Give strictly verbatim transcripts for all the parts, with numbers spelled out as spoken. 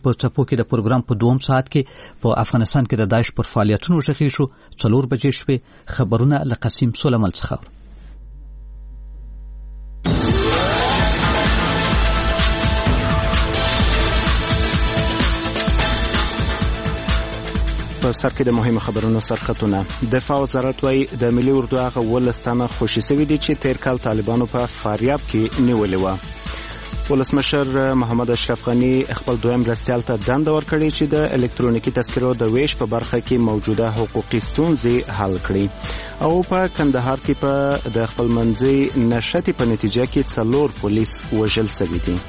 په څپو کې د پروګرام په دوم ساعت کې په افغانستان کې د داعش پر فعالیتونو ژغې شو. څلور بجې شوې. خبرونه له قسیم سلیمان څخه. په سر کې د مهمو خبرونو سرخطونه. دفاع وزارت وايي د ملي اردو هغه ولس تنه خوشي شوي دي چې تیر کال طالبانو په فاریاب کې نیولې وه. ولسمشر محمد اشرف غنی خپل دویم مرستیال ته دنده ورکړې چې د الکترونیکي تذکرو د ویش په برخه کې موجوده حقوقي ستونزې حل کړي. او په کندهار کې په د خپل منځي نشټي په نتیجه کې څلور پولیس وژل شوي دي.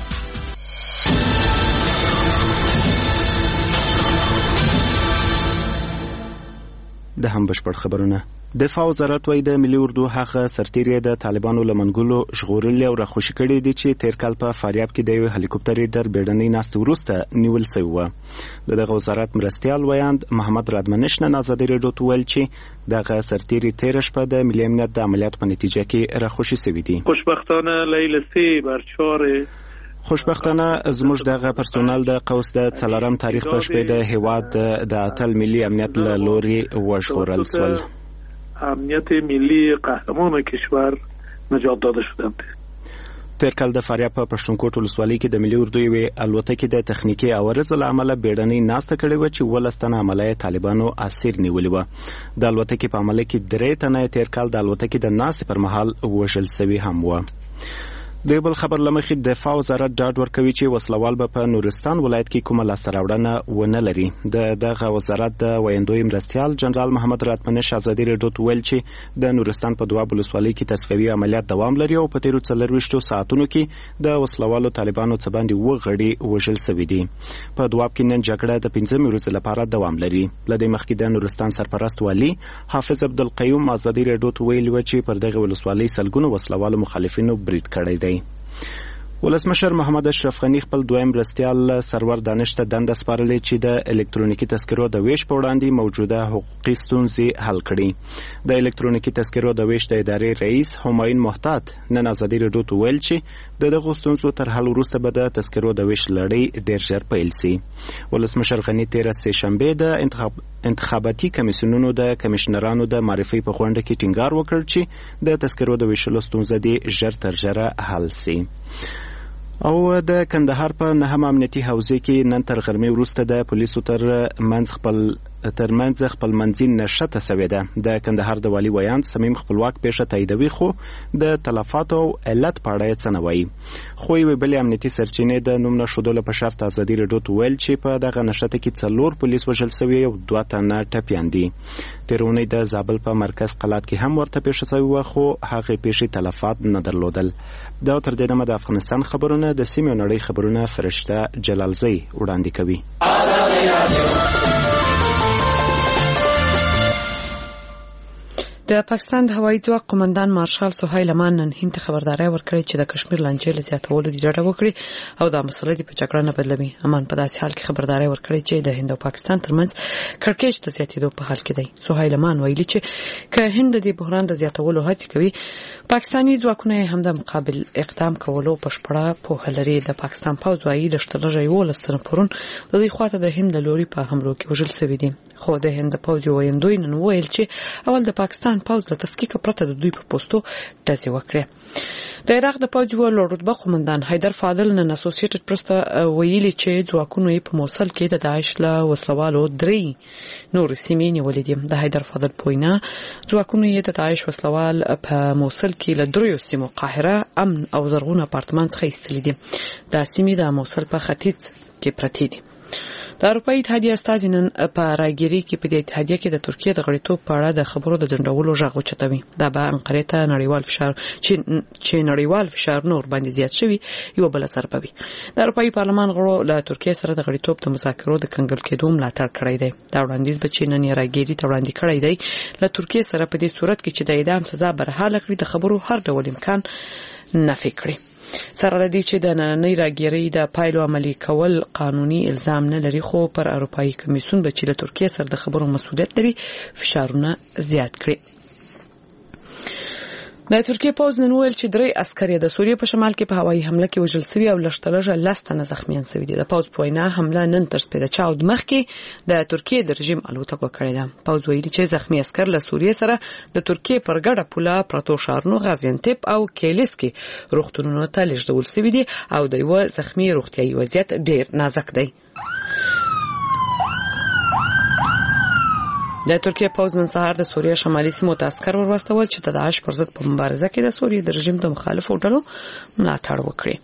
د هم بشپړ خبرونه. دفاع وزارت وايي د ملي اردو هغه سرتیری د طالبانو لمنګلو ژغورلې او راخوشي کړي دي چې تیر کال په فاریاب کې د یو هلیکوپټر در بیړنۍ ناست وروسته نیول شوی و. دغه وزارت مرستیال ویاند محمد رادمنش نن ازادي رادیو ته ویل چې دغه سرتیری تیر شپه د ملي امنیت د عملیات په نتیجه کې راخوشي شوی دي. خوشبختانه لیل سه بر چهار خوشبختانه زموږ دغه پرسونل د قوس د څلورم تاریخ په شپه د هیواد د اتل ملي امنیت له لوري وژغورل شول. امنیت ملی قهرمان کشور نجات داده شدند. تیر کال د فاریاب په پښتونخوا ولسوالۍ کې د ملي اردو یوې الوتکې د تخنیکي عوارضو له امله بیړنۍ ناسته کړې وه چې اوولس تنه عملیه طالبانو اسیر نیولي وه. د الوتکې په عمله کې درې تنه تیر کال د الوتکې د ناستې پر مهال وژل شوي هم وه. د بل خبر لمخې دفاع وزارت ډاډ ورکوي چې وسلوال به په نورستان ولایت کې کومه لاسته راوړنه ونه لري. د دغه وزارت د ویندوی مرستیال جنرال محمد راتمنش ازادي رادیو ته ویل چې د نورستان په دواب ولسوالۍ کې تصفیوي عملیات دوام لري او په تیرو څلرویشتو ساعتونو کې د وسلوالو طالبانو څخه باندې اووه غړي وژل شوي دي. په دواب کې نن جګړه د پنځمې ورځې لپاره دوام لري. له دې مخکې د نورستان سرپرست والي حافظ عبدالقیوم ازادي رادیو ته ویل و چې پر دغه ولسوالۍ سلګونو وسلوالو مخالفینو برید کړی دی. ولسمشر محمد اشرف غنی خپل دویم مرستیال سرور دانش ته دنده سپارلې چې د الکترونیکي تذکرو د ویش په وړاندې موجوده حقوقي ستونزې حل کړي. د الکترونیکي تذکرو د ویش د ادارې رئیس همایون محتاط نن ازادي رادیو ته ویل چې د دغه ستونزو تر حل وروسته به د تذکرو د ویش لړۍ ډیر ژر پیل شي. ولسمشر غنی تیره سه شنبه د انتخاب انتخاباتي کمیسیونونو د کمشنرانو د معرفي په غونډه کې ټینګار وکړ چې د تذکرو د ویشلو ستونزه دې ژر تر ژره حل شي. او د کندهار په نهم امنیتي حوزې کې نن تر غرمې وروسته د پولیسو تر منځ خپل ترمنځ خپل منځي نشته سوې ده. د کندهار د والي ویاند صمیم خپلواک پیښه تاییدوي خو د تلفاتو او علت په اړه یې څه نه وایي. خو یوې بلې امنیتي سرچینې د نوم نښودلو په شرط ازادي رادیو ته ویل چې په دغه نښته کې څلور پولیس وژل شوي او دوه تنه ټپیان دي. تېره اونۍ د زابل په مرکز قلات کې هم ورته پیښه شوې وه خو هغې پیښې تلفات نه درلودل. دا تر دې دمه د افغانستان خبرونه د سیمې او نړۍ خبرونه فرشته جلالزی وړاندې کوي. د پاکستان د هوایي ځواک قومندان مارشال سهیل امان نن هند ته خبرداري ورکړې چې د کشمیر لانجې له زیاتولو د ډډه وکړي او دا مسله د جګړه نه بدلوي. امان په داسې حال کې خبرداري ورکړې چې د هند او پاکستان ترمنځ کړکېچ د زیاتېدو په حال کې دی. سهیل امان ویلي چې که هند د بحران د زیاتولو هڅې کوي پاکستاني ځواکونه هم د مقابل اقدام کولو بشپړه پوهه لري. د پاکستان پوځ وايي لږترلږه یولس تنه پرون د دوی خواته د هند له لوري په حملو کې وژل شوي دي. خو د هند پوځ ویندوی نن ویل چې اول د پاکستان پوځ له تفکیک پرته د دوی په پوسټو ډزې وکړې. د عراق د پوځ یو لوړ رتبه قومندان حیدر فاضل نن اسوسییټډ پریس ته ویلي چې ځواکونو یې په موصل کې د داعش له وسلوالو درې نور سیمې نیولې دي. د حیدر فاضل پوینا ځواکونو یې د داعش وسلوال په موصل کې له دریو سیمو قاهره، امن او زرغون اپارتمان څخه ایستلې دي. دا سیمې د موصل په ختیځ کې پرتې دي. د اروپایي اتحادیې استازي نن په راګيري کې په دې اتحادیه کې د ترکیه د غړیتوب په اړه د خبرو د ځنډولو غږ اوچتوي. دا به انقره ته نړیوال فشار چې چې نړیوال فشار نور باندې زیات شوی یو بل سبب وي. د اروپایي پارلمان غړو له ترکیه سره د غړیتوب د مذاکرو د کنګل کېدو ملاتړ کړی دی. دا وړاندیز به چې نن راګيري ته وړاندې کړی دی له ترکیه سره په دې صورت کې چې د اعدام سزا برحاله کړي د خبرو هر ډول امکان نفي کړي. سره لدی چې د نننۍ راګيري د پایلو عملي کول قانوني الزام نه لري خو پر اروپایي کمیسیون به چې له ترکیه سره د خبرو مسؤلیت لري فشارونه زیات کړي. د ترکیه پوز نن ویل چې درې عسکر د سوریې په شمال کې په هوایي حمله کې وژل شوي او لږترلږه لس تنه زخمیان شوي دي. د پوز په وینا حمله نن تر سپېده چاود مخکې د ترکیې د رژیم الوتکو کړې ده. پوز ویلي چې زخمی عسکر له سوریې سره د ترکیې پر ګډه پوله پرتو ښارونو غازیانتپ او کیلیس کې روغتونونو ته لیږدول شوي دي او د یو زخمی روغتیايي وضعیت ډیر نازک دی. د ترکیه پوز نن سهار د سوریې شمالي سیمو ته عسکر ورواستول چې د داعش پر ضد په مبارزه کې د سوریې د رژیم د مخالفو ډلو ملاتړ وکړي.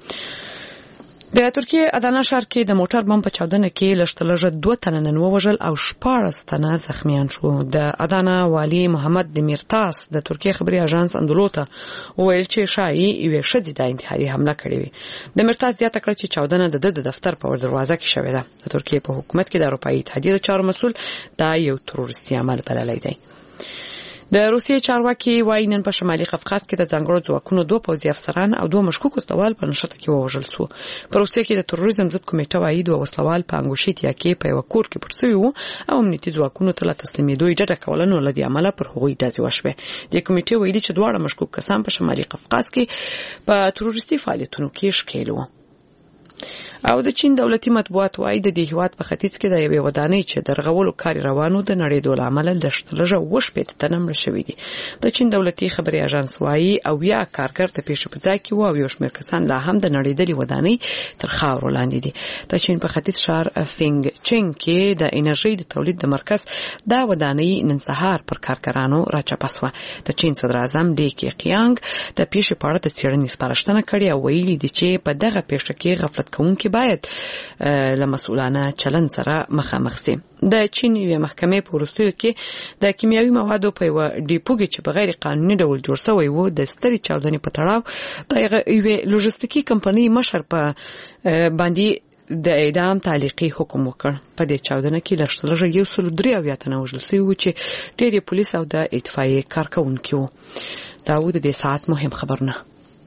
د ترکیه ادانا ښار کې د موټر بم په چاودنه کې لږترلږه دوه تنه نن ووژل او شپاړس تنه زخمیان شو. د ادانا والی محمد دمیرتاس د ترکیه خبري اژانس اندولو ته وویل چې شایي یوه ښځې د انتحاري حمله کړې وي. دمیرتاس زیاته کړه چې چاودنه د د دفتر په دروازه کې شوې ده. د ترکیه په حکومت کې د اروپایي اتحادیې د چارو مسؤل دا یو تروریستي عمل بللی دی. د روسیې چارواکي وايي نن په شمالي قفقاز کې د ځانګړو ځواکونو دوه پوځي افسران او دوه مشکوک وسلوال په نښته کې ووژل شو. په روسیې کې د تروریزم ضد کمیټه وايي دوه وسلوال په انګوشیتیا کې په یو کور کې پټ شوي وو او امنیتي ځواکونو ته له تسلیمېدو یې ډډه کوله، نو له دې امله پر هغوی ډزې وشوې. د کمیټې ویلي چې دواړه مشکوک کسان په شمالي قفقاز کې په تروریستي فعالیتونو کې ښکېل وو. او د چین دولتي مطبوعات وايي د دې هیواد په ختیځ کې د یوې ودانۍ چې د رغولو کار روانو د نړیدو له امله لږترلږه اووه شپېته تنه مړه شوي دي. د چین دولتي خبري اژانس وايي اویا کارګر د پیښې په ځای کې وو او یو شمېر کسان لا هم د نړیدلې ودانۍ تر خاورو لاندې دي. د چین په ختیځ ښار فینګ چینګ کې د انرژۍ د تولید د مرکز دا ودانۍ نن سهار پر کارګرانو راچاپه شوه. د چین صدر اعظم لی کیقیانګ د پیښې په اړه د څېړنې سپارښتنه کړې او ویلي دي چې په دغه پیښه کې غفلت کوونکي باید له مسؤلانه چلند سره مخامخ شي. د چین یوه محکمې په وروستیو کې د کیمیاوي موادو په یوه ډیپو کې چې په غیر قانوني ډول جوړ شوی و د سترې چاودنې په تړاو د یوې لوژستیکي کمپنۍ مشر په باندې د اعدام تعلیقي حکم وکړ. په دې چاودنه کې لږترلږه یو سل درې اویا تنه وژل شوي وو چې ډېر یې پولیس او د اطفایې کارکوونکي وو. دا و د دې ساعت مهم خبرونه.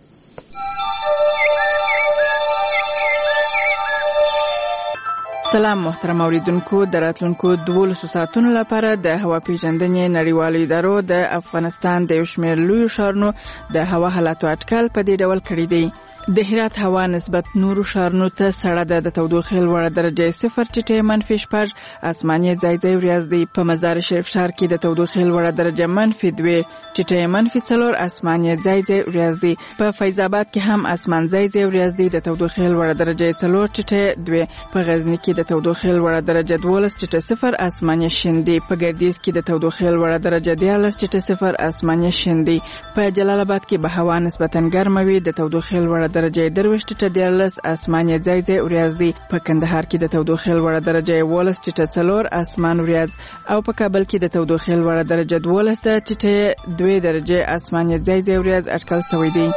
سلام محترم اوریدونکو، د راتلونکو دولسو ساعتونو لپاره د هوا پیژندنې نړیوالو ادارو د افغانستان د یو شمېر لویو ښارونو د هوا حالاتو اټکل په دې ډول کړی دی. د هرات هوا نسبت نورو ښارونو ته سړه ده. د تودوخې لوړه درجه صفر ټیټه منفي شپږ، اسماني ځای ځای وریځ دی. په مزار شریف ښار کې د تودوخې لوړه درجه منفي دوه، ټیټه منفي څلور، اسماني ځای ځای وریځ دی. په فیض آباد کې هم اسمان ځای ځای وریځ دی. د تودوخې لوړه درجه څلور ټیټه دوه. په غزنی کې د تودوخې لوړه درجه دولس ټیټه صفر، اسماني شین دی. په ګردیز کې د تودوخې لوړه درجه دیارلس ټیټه صفر، اسماني شین دی. په جلال آباد کې به هوا نسبتا ګرمه وي. د تودوخې لوړه درجه درویشت ټیټه دیارلس، اسماني ځای ځای وریځ دی. په کندهار کې د تودوخې لوړه درجه یوولس ټیټه څلور، اسمان وریځ. او په کابل کې د تودوخې لوړه درجه دولس ټیټه دوه درجه، اسماني ځای ځای وریځ اټکل شوی دی.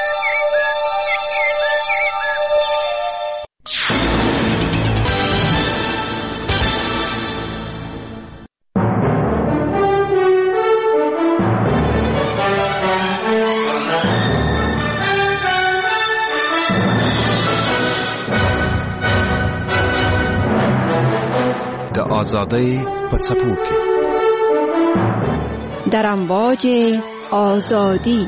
آزادی په څپو کې در امواج آزادی.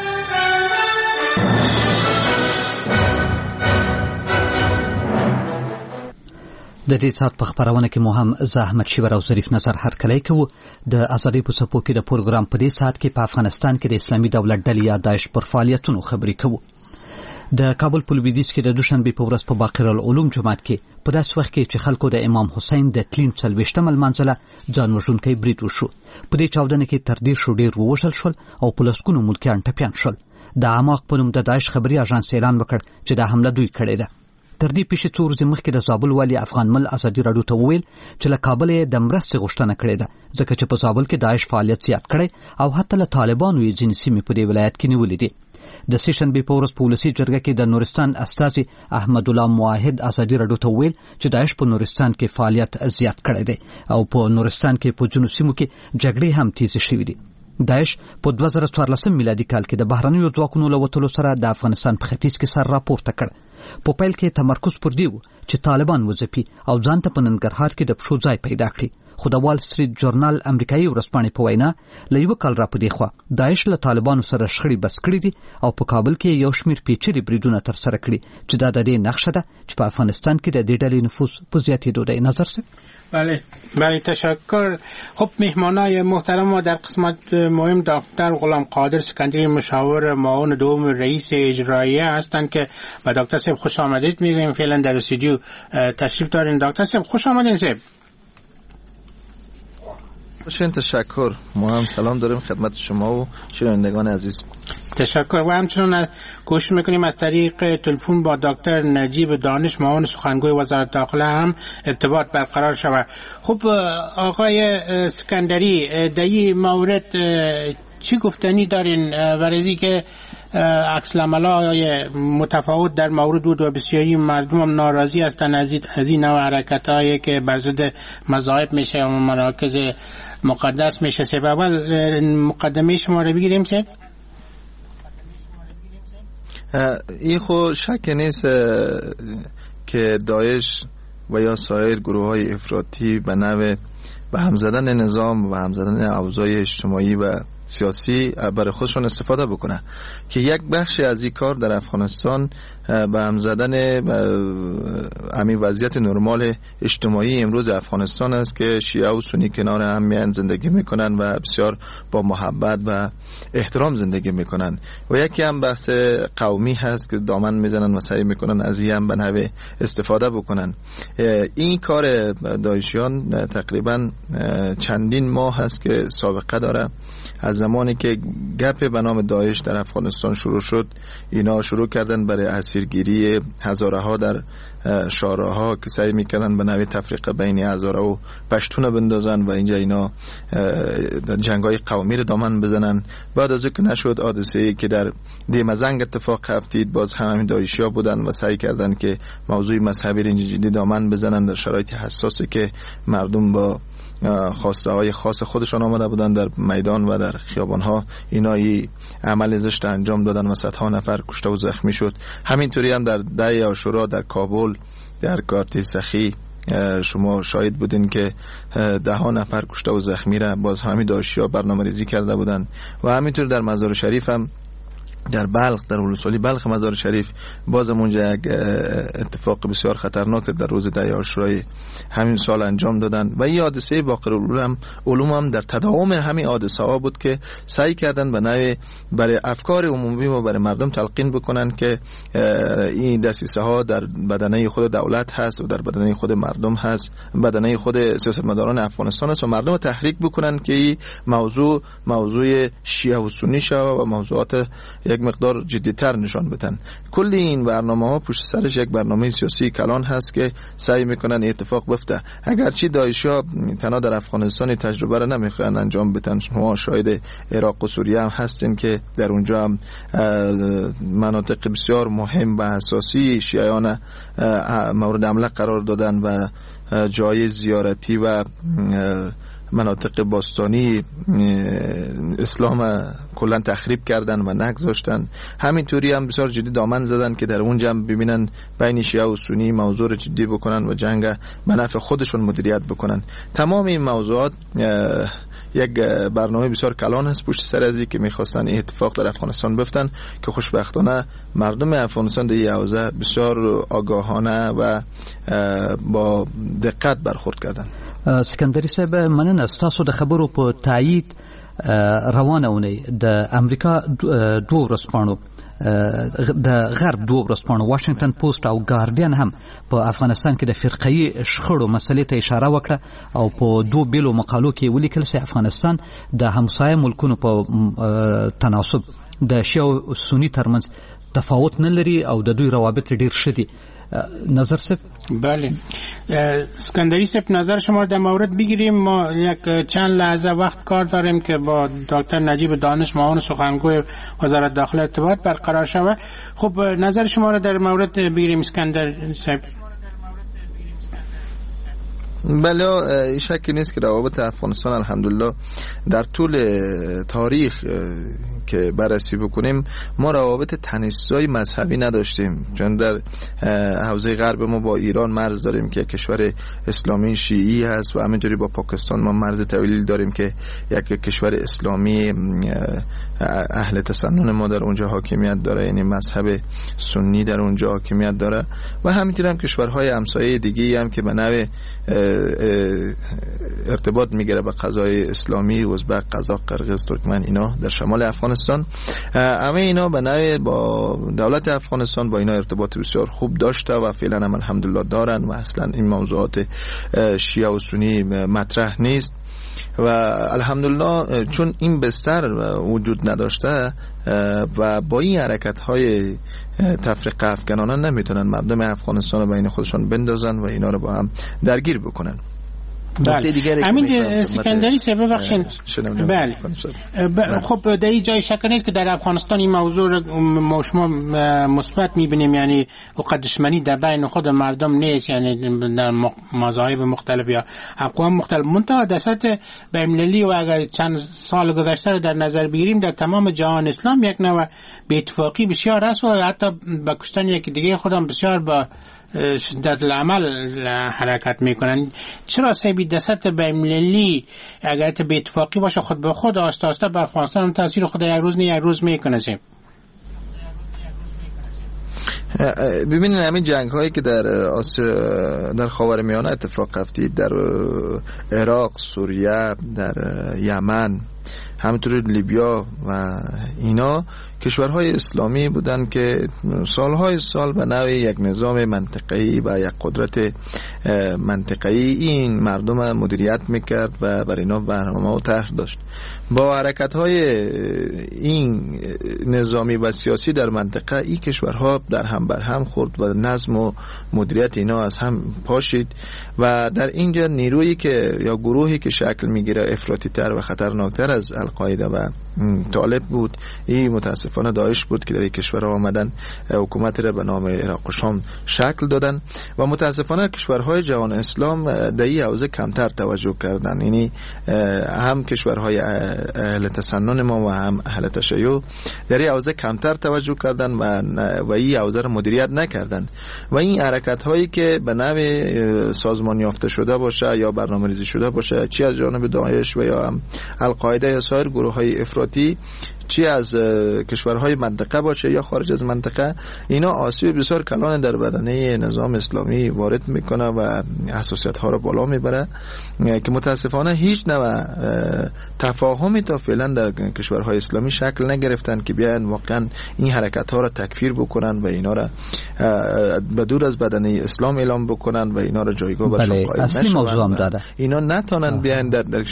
د دې سات په خبرونه کې مو هم زحمت شیور او ظریف نظر هرکلی کوو. د ازادي په څپو کې د پروګرام په دې سات کې په افغانستان کې د اسلامي دولت ډلې یا داعش پر فعالیتونو خبرې کوو. د کابل په لویدیځ کې د دوشنبه په ورځ په باقر العلوم جومات کې په داس وخت کې چې خلکو د امام حسین د تلین څلوېښتم لمانځله ځان وژونکی برید وشو. په دې چاودنه کې تر دې شو ډېر ووژل شول او په لسګونو ملکیان ټپیان شول. د عماق په نوم د داعش خبري اژانس اعلان وکړ چې دا حمله دوی کړې ده. تر دې پیښې څو ورځې مخکې د زابل والي افغان مل ازادي راډیو ته وویل چې له کابل د مرستې غوښتنه کړې ده ځکه چې په زابل کې داعش فعالیت زیات کړی او حتی له طالبانو یې ځینې سیمې په دې ولایت کې نیولې دي. د سیشنبه په ورځ په ولسي جرګه کې د نورستان استازي احمد الله موحد ازادي راډیو ته ویل چې داعش په نورستان کې فعالیت زیات کړی دی او په نورستان کې په جنوب سیمو کې جګړې هم تیزې شوې دي. داعش په دوه زره څوارلسم میلادي کال کې د بهرنیو ځواکونو له وتلو سره د افغانستان په ختیځ کې سر راپورته کړ. په پیل کې تمرکز پر دی و چې طالبان وځپي او ځان ته په ننګرهار کې د پښو ځای پیدا کړي، خو د وال سټریټ جورنال امریکایي ورځپاڼې په وینا له یو کال را پدې خو داعش له طالبانو سره شخړې بس کړې دي او په کابل کې یو شمیر پیچلي بریدونه تر سره کړي چې دا د دې نقشه ده چې په افغانستان کې د دې ډلې نفوذ په زیاتېدو دی. نظر څه؟ بله بله تشکر. خب مهمانای محترم ما در قسمت مهم دکتر غلام قادر سکندری مشاور معاون دوم رئیس اجراییه هستند که با دکتر صاحب خوش آمدید میگیم. فعلا در استودیو تشریف دارین. دکتر صاحب خوش آمدین. صاحب خوشین. تشکر. ما هم سلام داریم خدمت شما و شنوندگان عزیز. تشکر. و همچنین کوشش میکنیم از طریق تلفن با دکتر نجیب دانش معاون سخنگوی وزارت داخله هم ارتباط برقرار شود. خب آقای اسکندری در این مورد چی گفتنی دارین برای که عکس العمل‌های متفاوت در مورد بود و بسیاری مردم هم ناراضی هستند از این نوع حرکت‌هایی که بر ضد مذاهب میشه و مراکز مقدس میشه. سبب اول مقدمه شما رو بگیریم. سه این خو شک نیست که داعش و یا سایر گروه‌های افراطی به نوع به هم زدن نظام و هم زدن اوضاع اجتماعی و سیاسی برای خودشون استفاده بکنه که یک بخشی از این کار در افغانستان به هم زدن همین وضعیت نرمال اجتماعی امروز افغانستان است که شیعه و سنی کنار هم میان زندگی میکنن و بسیار با محبت و احترام زندگی میکنن و یکی هم بحث قومی هست که دامن میزنن و سعی میکنن از این هم به نحو استفاده بکنن. این کار داعشیان تقریبا چندین ماه هست که سابقه داره. از زمانی که گپ به نام داعش در افغانستان شروع شد اینا شروع کردن برای اسیرگیری هزاره ها در شارع‌ها که سعی میکنن به نوع تفریق بین هزاره و پشتون بندازن و اینجا اینا جنگ‌های قومی رو دامن بزنن. بعد از اینکه نشد حادثه‌ای که در دیمزنگ اتفاق افتید باز هم همین داعشی‌ها بودن و سعی کردن که موضوع مذهبی رو جدی دامن بزنن در شرایط حساسی که مردم با خواسته های خاص خودشان آمده بودن در میدان و در خیابان ها اینایی عمل زشت انجام دادن و صدها نفر کشته و زخمی شد. همینطوری هم در ده عاشورا در کابل در کارت سخی شما شاهد بودین که ده ها نفر کشته و زخمی را باز همین داعشی‌ها برنامه‌ریزی کرده بودن و همینطور در مزار شریف هم در بلخ در ولسوالی بلخ مزار شریف باز اونجا یک اتفاق بسیار خطرناک در روز ده عاشورای همین سال انجام دادن و این حادثه باقر العلوم علوم هم در تداوم همین حادثه ها بود که سعی کردن به نوع برای افکار عمومی و برای مردم تلقین بکنن که این دسیسه ها در بدنه خود دولت هست و در بدنه خود مردم هست، بدنه خود سیاستمداران افغانستان است و مردم تحریک بکنن که این موضوع موضوع شیعه و سنی شود و موضوعات یک مقدار جدی‌تر نشان بدن. کل این برنامه‌ها پشت سرش یک برنامه سیاسی کلان هست که سعی میکنن اتفاق بیفته. اگرچه داعش‌ها تنها در افغانستان تجربه را نمیخوان انجام بدن، شما شاهد عراق و سوریه هم هستین که در اونجا هم مناطق بسیار مهم و حساسی شیعیان مورد حمله قرار دادن و جای زیارتی و مناطق باستانی اسلام کلا تخریب کردن و نگذاشتن. همینطوری هم بسیار جدی دامن زدن که در اونجا هم ببینن بین شیعه و سنی موضوع رو جدی بکنن و جنگ به نفع خودشون مدیریت بکنن. تمام این موضوعات یک برنامه بسیار کلان هست پشت سر ازی که میخواستن این اتفاق در افغانستان بیفتن که خوشبختانه مردم افغانستان در این حوزه بسیار آگاهانه و با دقت برخورد کردن. سکندری صاحب مننه ستاسو د خبرو په تایید روانه ونی د امریکا دوه ورځپاڼو د غرب دوه ورځپاڼو واشنگټن پوسټ او ګارډین هم په افغانستان کې د فرقه‌ي شخړو مسلې ته اشاره وکړه او په دوه بیلو مقالو کې ولیکل چې افغانستان د همسایه ملکونو په تناسب د شیعه او سنی ترمنځ تفاوت نه لري او د دوی روابط ډیر شدي. نظر صاحب؟ بله اسکندری صاحب نظر شما رو در مورد بگیریم. ما یک چند لحظه وقت کار داریم که با دکتر نجیب دانش معاون سخنگوی وزارت داخله ارتباط برقرار شود. خب نظر شما رو در مورد بگیریم اسکندر صاحب. بله شکی نیست که روابط افغانستان الحمدلله در طول تاریخ که بررسی بکنیم ما روابط تنش‌زای مذهبی نداشتیم، چون در حوزه غرب ما با ایران مرز داریم که کشور اسلامی شیعی هست و همینطوری با پاکستان ما مرز طویلی داریم که یک کشور اسلامی اهل تسنن ما در اونجا حاکمیت داره، یعنی مذهب سنی در اونجا حاکمیت داره و همینطور هم کشورهای همسایه دیگه هم که به نوع ارتباط میگیره به قضای اسلامی، ازبک، قزاق، قرقیز، ترکمن، اینا در شمال افغانستان، همه اینا به نوع با دولت افغانستان با اینا ارتباط بسیار خوب داشته و فعلا هم الحمدلله دارن و اصلا این موضوعات شیعه و سنی مطرح نیست و الحمدلله چون این بستر وجود نداشته و با این حرکت های تفرقه افکنانه نمیتونن مردم افغانستان رو بین خودشون بندازن و اینا رو با هم درگیر بکنن. بله. همین سکندری سبب بخشین. بله. خب در این جای شک نیست که در افغانستان این موضوع رو شما مثبت میبینیم، یعنی اوقات دشمنی در بین خود مردم نیست، یعنی در مذاهب مختلف یا اقوام مختلف. منتها در سطح بین‌المللی و اگر چند سال گذشته رو در نظر بگیریم در تمام جهان اسلام یک نوع بی‌اتفاقی بسیار است و حتی با کشتن یکی دیگه خودم بسیار با شدت العمل حرکت میکنن. چرا سبی دست بین‌المللی اگر به اتفاقی باشه خود به خود آسته آسته به افغانستان هم تاثیر خود یک روز نه یک روز میکنه؟ ببینید همین جنگ هایی که در در خاورمیانه اتفاق افتید، در عراق، سوریه، در یمن، همینطور لیبیا و اینا کشورهای اسلامی بودن که سالهای سال به نوع یک نظام منطقه‌ای و یک قدرت منطقه‌ای این مردم مدیریت میکرد و بر اینا برنامه و طرح داشت. با حرکت‌های این نظامی و سیاسی در منطقه این کشورها در هم بر هم خورد و نظم و مدیریت اینا از هم پاشید و در اینجا نیرویی که یا گروهی که شکل میگیره افراطی تر و خطرناکتر از القاعده و طالب بود، این متاسفانه داعش بود که در این کشورها آمدن حکومت را به نام عراق و شام شکل دادن و متاسفانه کشورهای جهان اسلام در این حوزه کمتر توجه کردن، یعنی هم کشورهای اهل تسنن ما و هم اهل تشیع در این حوزه کمتر توجه کردن و و این حوزه را مدیریت نکردن و این حرکت هایی که به نوع سازمان یافته شده باشه یا برنامه‌ریزی شده باشه، چی از جانب داعش و یا هم القاعده یا سایر گروه های افراطی، چی از کشورهای منطقه باشه یا خارج از منطقه، اینا آسیب بسیار کلان در بدنه نظام اسلامی وارد میکنه و حساسیت ها رو بالا میبره که متاسفانه هیچ نوع تفاهمی تا فعلا در کشورهای اسلامی شکل نگرفتن که بیان واقعا این حرکت ها رو تکفیر بکنن و اینا رو به دور از بدنه اسلام اعلام بکنن و اینا رو جایگاه برشون قائل نشون. اینا نتونن بیان در در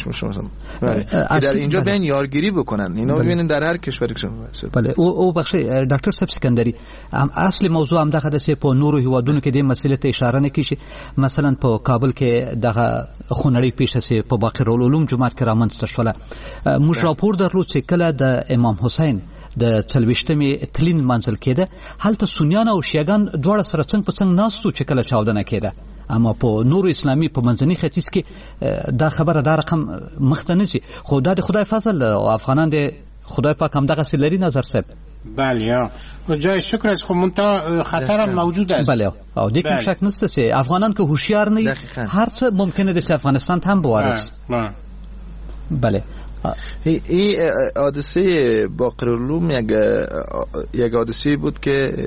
در اینجا بیان یارگیری بکنن، اینا ببینن در هر کشوری که بله او او بخش ډاکټر صاحب سکندری اصلي موضوع هم دغه د سه په نورو هیوادونو کې د مسلې ته اشاره نه کیږي. مثلا په کابل کې دغه خونړی پیښه سي په باقرالعلوم جماعت کې رامنځته شوله. موږ راپور درلود چې کله د امام حسین د څلوېښتمې تلین منځل کېده هلته سنیان او شیعاګان دواړه سره څنګ په څنګ ناستو چې کله چاودنه کېده، اما په نور اسلامي په منځني ختیځ کې دا خبره دا رقم مخته نه شي. خو دا د خدای فضل او افغانان د خدای پاک هم دغه سلری نظر صاحب. بله و جای شکر از خو منتها خطر هم موجود است. بله او دیگه شک نسته چې افغانان که هوشیار نه هر څه ممکنه د افغانستان هم بوارد. بله این حادثه باقرالعلوم یک یک حادثه بود که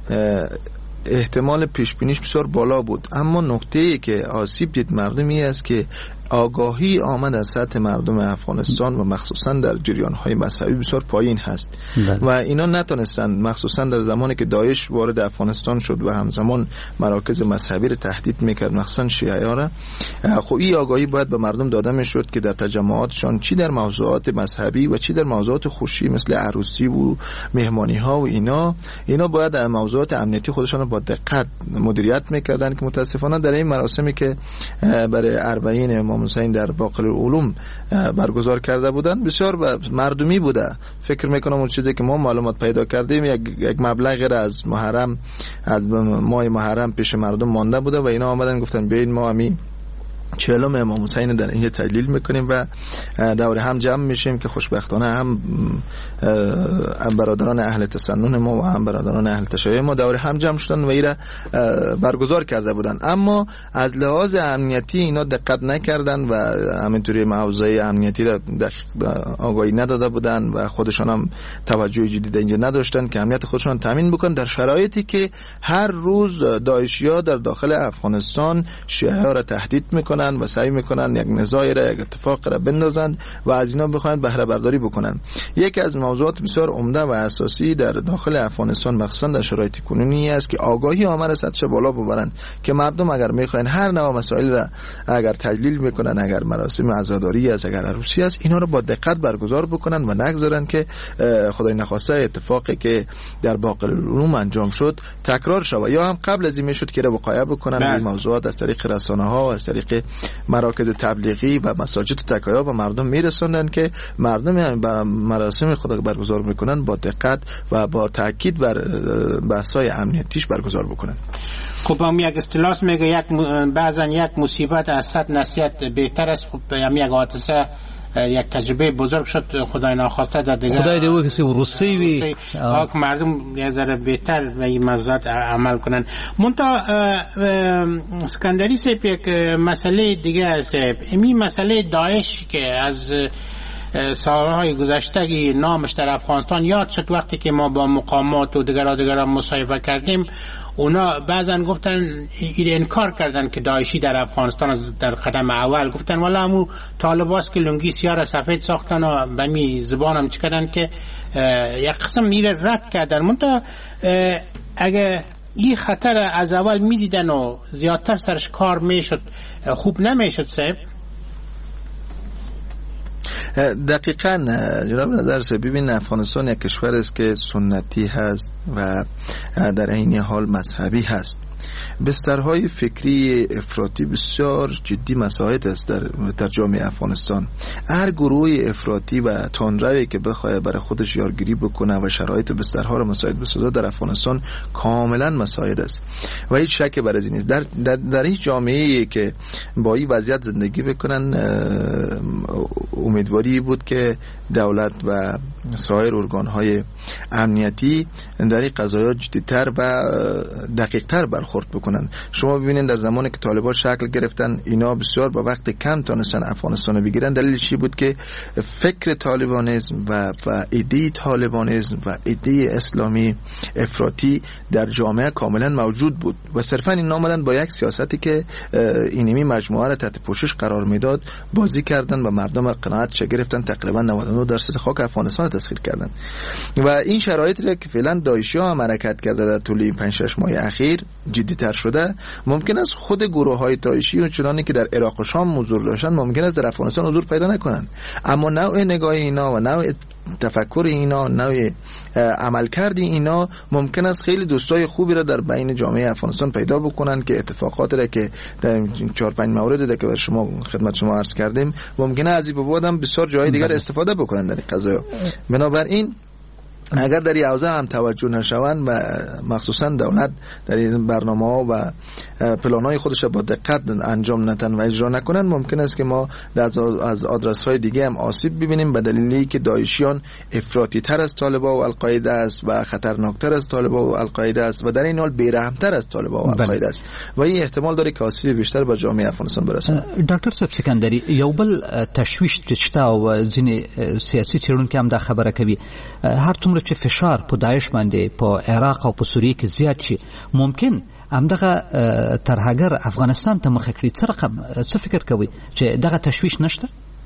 احتمال پیش بینیش بسیار بالا بود، اما نکته‌ای که آسیب دید مردمی است که آگاهی آمد از سطح مردم افغانستان و مخصوصا در جریان‌های مذهبی بسیار پایین هست و اینا نتونستند، مخصوصا در زمانی که داعش وارد افغانستان شد و همزمان مراکز مذهبی را تهدید میکرد، مخصوصا شیعه ها را، خب این آگاهی باید به مردم داده میشد که در تجمعاتشان چی در موضوعات مذهبی و چی در موضوعات خوشی مثل عروسی و مهمانی ها و اینا اینا باید در موضوعات امنیتی خودشان را با دقت مدیریت میکردن که متاسفانه در این مراسمی که برای اربعین امام حسین در باقرالعلوم برگزار کرده بودن بسیار مردمی بوده. فکر میکنم اون چیزی که ما معلومات پیدا کردیم یک یک مبلغی را از محرم از ماه محرم پیش مردم مانده بوده و اینا آمدن گفتن بیاین ما همین چهلم امام حسین در اینجا تجلیل میکنیم و دور هم جمع میشیم که خوشبختانه هم برادران اهل تسنن ما و هم برادران اهل تشیع ما دور هم جمع شدن و ایره برگزار کرده بودن. اما از لحاظ امنیتی اینا دقت نکردن و همینطوری حوزه امنیتی را آگاهی نداده بودن و خودشان هم توجه جدی اینجا نداشتن که امنیت خودشان تامین بکنن، در شرایطی که هر روز داعشی‌ها در داخل افغانستان شیعه ها را تهدید میکنن و سعی میکنن یک نزاعی را، یک اتفاق را بندازن و از اینا بخواهند بهره برداری بکنن. یکی از موضوعات بسیار عمده و اساسی در داخل افغانستان مخصوصا در شرایط کنونی است که آگاهی عامه را سطح بالا ببرن که مردم اگر میخواین هر نوع مسائل را اگر تجلیل میکنن، اگر مراسم عزاداری است، اگر عروسی است، اینا رو با دقت برگزار بکنن و نگذارن که خدای نخواسته اتفاقی که در باقی العلوم انجام شد تکرار شود یا هم قبل از این میشد که را وقایع بکنن این موضوعات از طریق رسانه ها و از طریق مراکز تبلیغی و مساجد و تکایا و مردم میرسوندن که مردم مراسم خدا برگزار میکنن با دقت و با تاکید بر بحث‌های امنیتیش برگزار بکنن. خب هم یک اصطلاح میگه یک بعضا یک مصیبت از صد نصیحت بهتر است. خب هم یک حادثه یک تجربه بزرگ شد خدای ناخواسته در دیگه خدای دیگه کسی ورسته وی آخ مردم یه ذره بهتر و این موضوعات عمل کنن. منتها اسکندری صاحب یک مسئله دیگه است، این مسئله داعش که از سالهای گذشته نامش در افغانستان یاد شد وقتی که ما با مقامات و دیگر دیگر مصاحبه کردیم، اونا بعضن گفتن این انکار کردن که داعشی در افغانستان در قدم اول گفتن والا همون طالباست که لنگی سیاه سفید ساختن و به می زبان هم چکدن که یک قسم میره رد کردن. منتها اگه این خطر از اول میدیدن و زیادتر سرش کار میشد خوب نمیشد صاحب؟ دقیقاً جناب نظر سه ببین افغانستان یک کشور است که سنتی هست و در عین حال مذهبی هست. بسترهای فکری افراطی بسیار جدی مساعد است در, در جامعه افغانستان. هر گروه افراطی و تندروی که بخواه برای خودش یارگیری بکنه و شرایط بسترها را مساعد بسازه در افغانستان کاملا مساعد است و هیچ شک بر از این نیست. در, در, در هیچ جامعه‌ای که با این وضعیت زندگی بکنن امیدواری بود که دولت و سایر ارگان‌های امنیتی در این قضايا جدی‌تر و دقیق‌تر برخورد بکنن. شما ببینید در زمانی که طالبان شکل گرفتن اینا بسیار با وقت کم تونستن افغانستان رو بگیرن. دلیل چی بود؟ که فکر طالبانیسم و و ایده طالبانیسم و ایده اسلامی افراطی در جامعه کاملا موجود بود و صرفا این آمدن با یک سیاستی که اینمی مجموعه را تحت پوشش قرار میداد بازی کردن و مردم قناعت چه گرفتن، تقریبا نود و نه درصد خاک افغانستان تسخیر کردن و این شرایطی را که فعلا داعشی‌ها هم حرکت کرده در طول این پنج شش ماه اخیر جدی‌تر شده، ممکن است خود گروه‌های داعشی و چنانی که در عراق و شام حضور داشتن ممکن است در افغانستان حضور پیدا نکنند، اما نوع نگاه اینا و نوع تفکر اینا، نوع عملکرد اینا ممکن است خیلی دوستای خوبی را در بین جامعه افغانستان پیدا بکنن که اتفاقاتی را که در چهار پنج مورد که بر شما خدمت شما عرض کردیم ممکنه از این بابادم بسیار جای دیگر استفاده بکنن در این قضایا. بنابراین اگر در این حوزه هم توجه نشوند و مخصوصا دولت در این برنامه‌ها و پلان‌های خودش با دقت انجام ندن و اجرا نکنن ممکن است که ما از آدرس‌های دیگه هم آسیب ببینیم به دلیلی که داعشیان افراطی‌تر از طالبان و القاعده است و خطرناکتر از طالبان و القاعده است و در این حال بی‌رحم‌تر از طالبان و القاعده است و این احتمال داره که آسیب بیشتر به جامعه افغانستان برسه. ډاکټر صاحب سکندری یو بل تشویش شته او ځینې سیاسي څېړونکي هم دا خبره کوي هر څومره چې فشار په داعش باندې په عراق او په سوریه کې زیات شي ممکن همدغه ترهګر افغانستان ته مخه کړي. څه رقم څه فکر کوي چې دغه تشویش نشته؟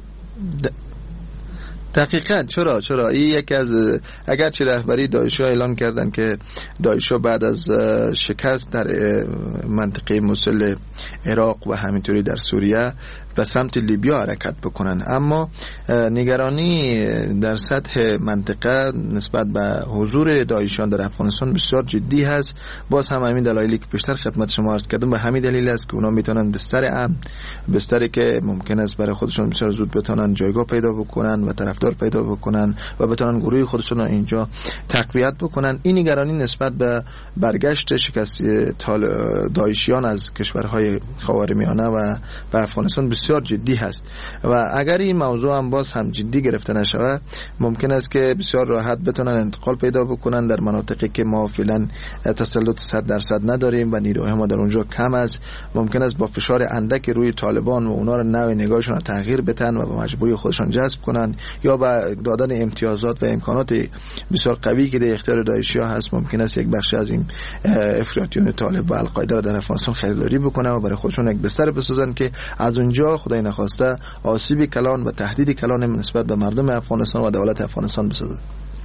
دقیقاً چرا چرا این یکی از اگرچه رهبری داعش‌ها اعلان کردن که داعش‌ها بعد از شکست در منطقه موصل عراق و همینطوری در سوریه به سمت لیبیا حرکت بکنن، اما نگرانی در سطح منطقه نسبت به حضور داعشیان در افغانستان بسیار جدی هست. باز هم همین دلایلی که پیشتر خدمت شما عرض کردم به همین دلیل است که اونا میتونن بستر امن، بستری که ممکن است برای خودشون بسیار زود بتونن جایگاه پیدا بکنن و طرفدار اختیار پیدا بکنن و بتونن گروه خودشون رو اینجا تقویت بکنن. این نگرانی نسبت به برگشت شکستی داعشیان از کشورهای خاورمیانه و به افغانستان بسیار جدی هست و اگر این موضوع هم باز هم جدی گرفته نشود ممکن است که بسیار راحت بتونن انتقال پیدا بکنن در مناطقی که ما فعلا تسلط صد درصد نداریم و نیروهای ما در اونجا کم است. ممکن است با فشار اندک روی طالبان و اونا رو نوع نگاهشون رو تغییر بدن و به مجبوری خودشون جذب کنن یا با دادن امتیازات و امکانات بسیار قوی که در اختیار داعشی‌ها هست ممکن است یک بخش از این افراطیون طالب و القاعده را در افغانستان خریداری بکنن و برای خودشون یک بستر بسازن که از اونجا خدای نخواسته آسیب کلان و تهدید کلان نسبت به مردم افغانستان و دولت افغانستان بسازن.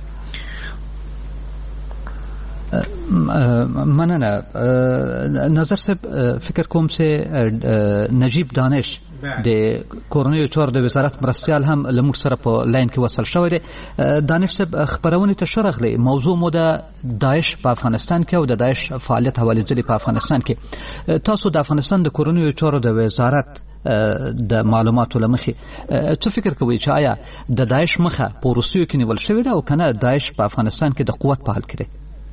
مننه. نظر صاحب فکر کوم چې نجیب دانش د کورنیو چارو د وزارت مرستیال هم لمر سره په لاین کې وصل شوی دی. دانش صاحب خبرونه ته شرغلی موضوع مو د داعش په افغانستان کې او د داعش فعالیت حواله ځلې په افغانستان کې تاسو د افغانستان د کورنیو چارو د وزارت د معلوماتو لمخې څه فکر کوئ چې آیا د داعش مخه په روسیو کې نیول شوی دی او کنه داعش په افغانستان کې د قوت په حال کې دی؟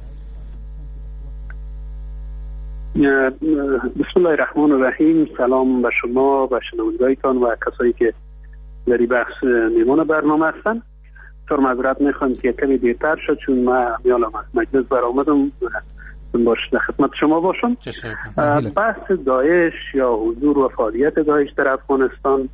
بسم الله الرحمن الرحیم. سلام به شما و شنوندگانتان و کسایی که در این بخش میمان برنامه هستن. طور معذرت میخوام که کمی دیرتر شد چون من میالم از مجلس برآمدم باش در خدمت شما باشم. بحث داعش یا حضور و فعالیت داعش در افغانستان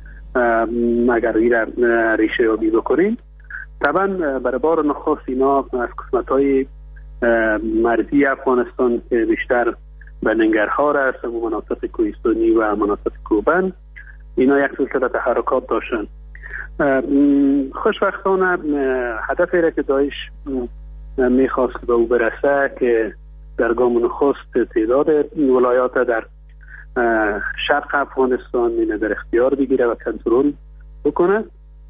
اگر این ریشه یابی بکنیم طبعا برای بار نخست اینا از قسمت های مرزی افغانستان که بیشتر به ننگرهار است و مناطق کوهستانی و مناطق کوبند اینا یک سلسله تحرکات داشتن. خوشبختانه هدفی را که داعش میخواست که به او برسه که در گام نخست تعداد ولایات در شرق افغانستان اینا در اختیار بگیره و کنترل بکنه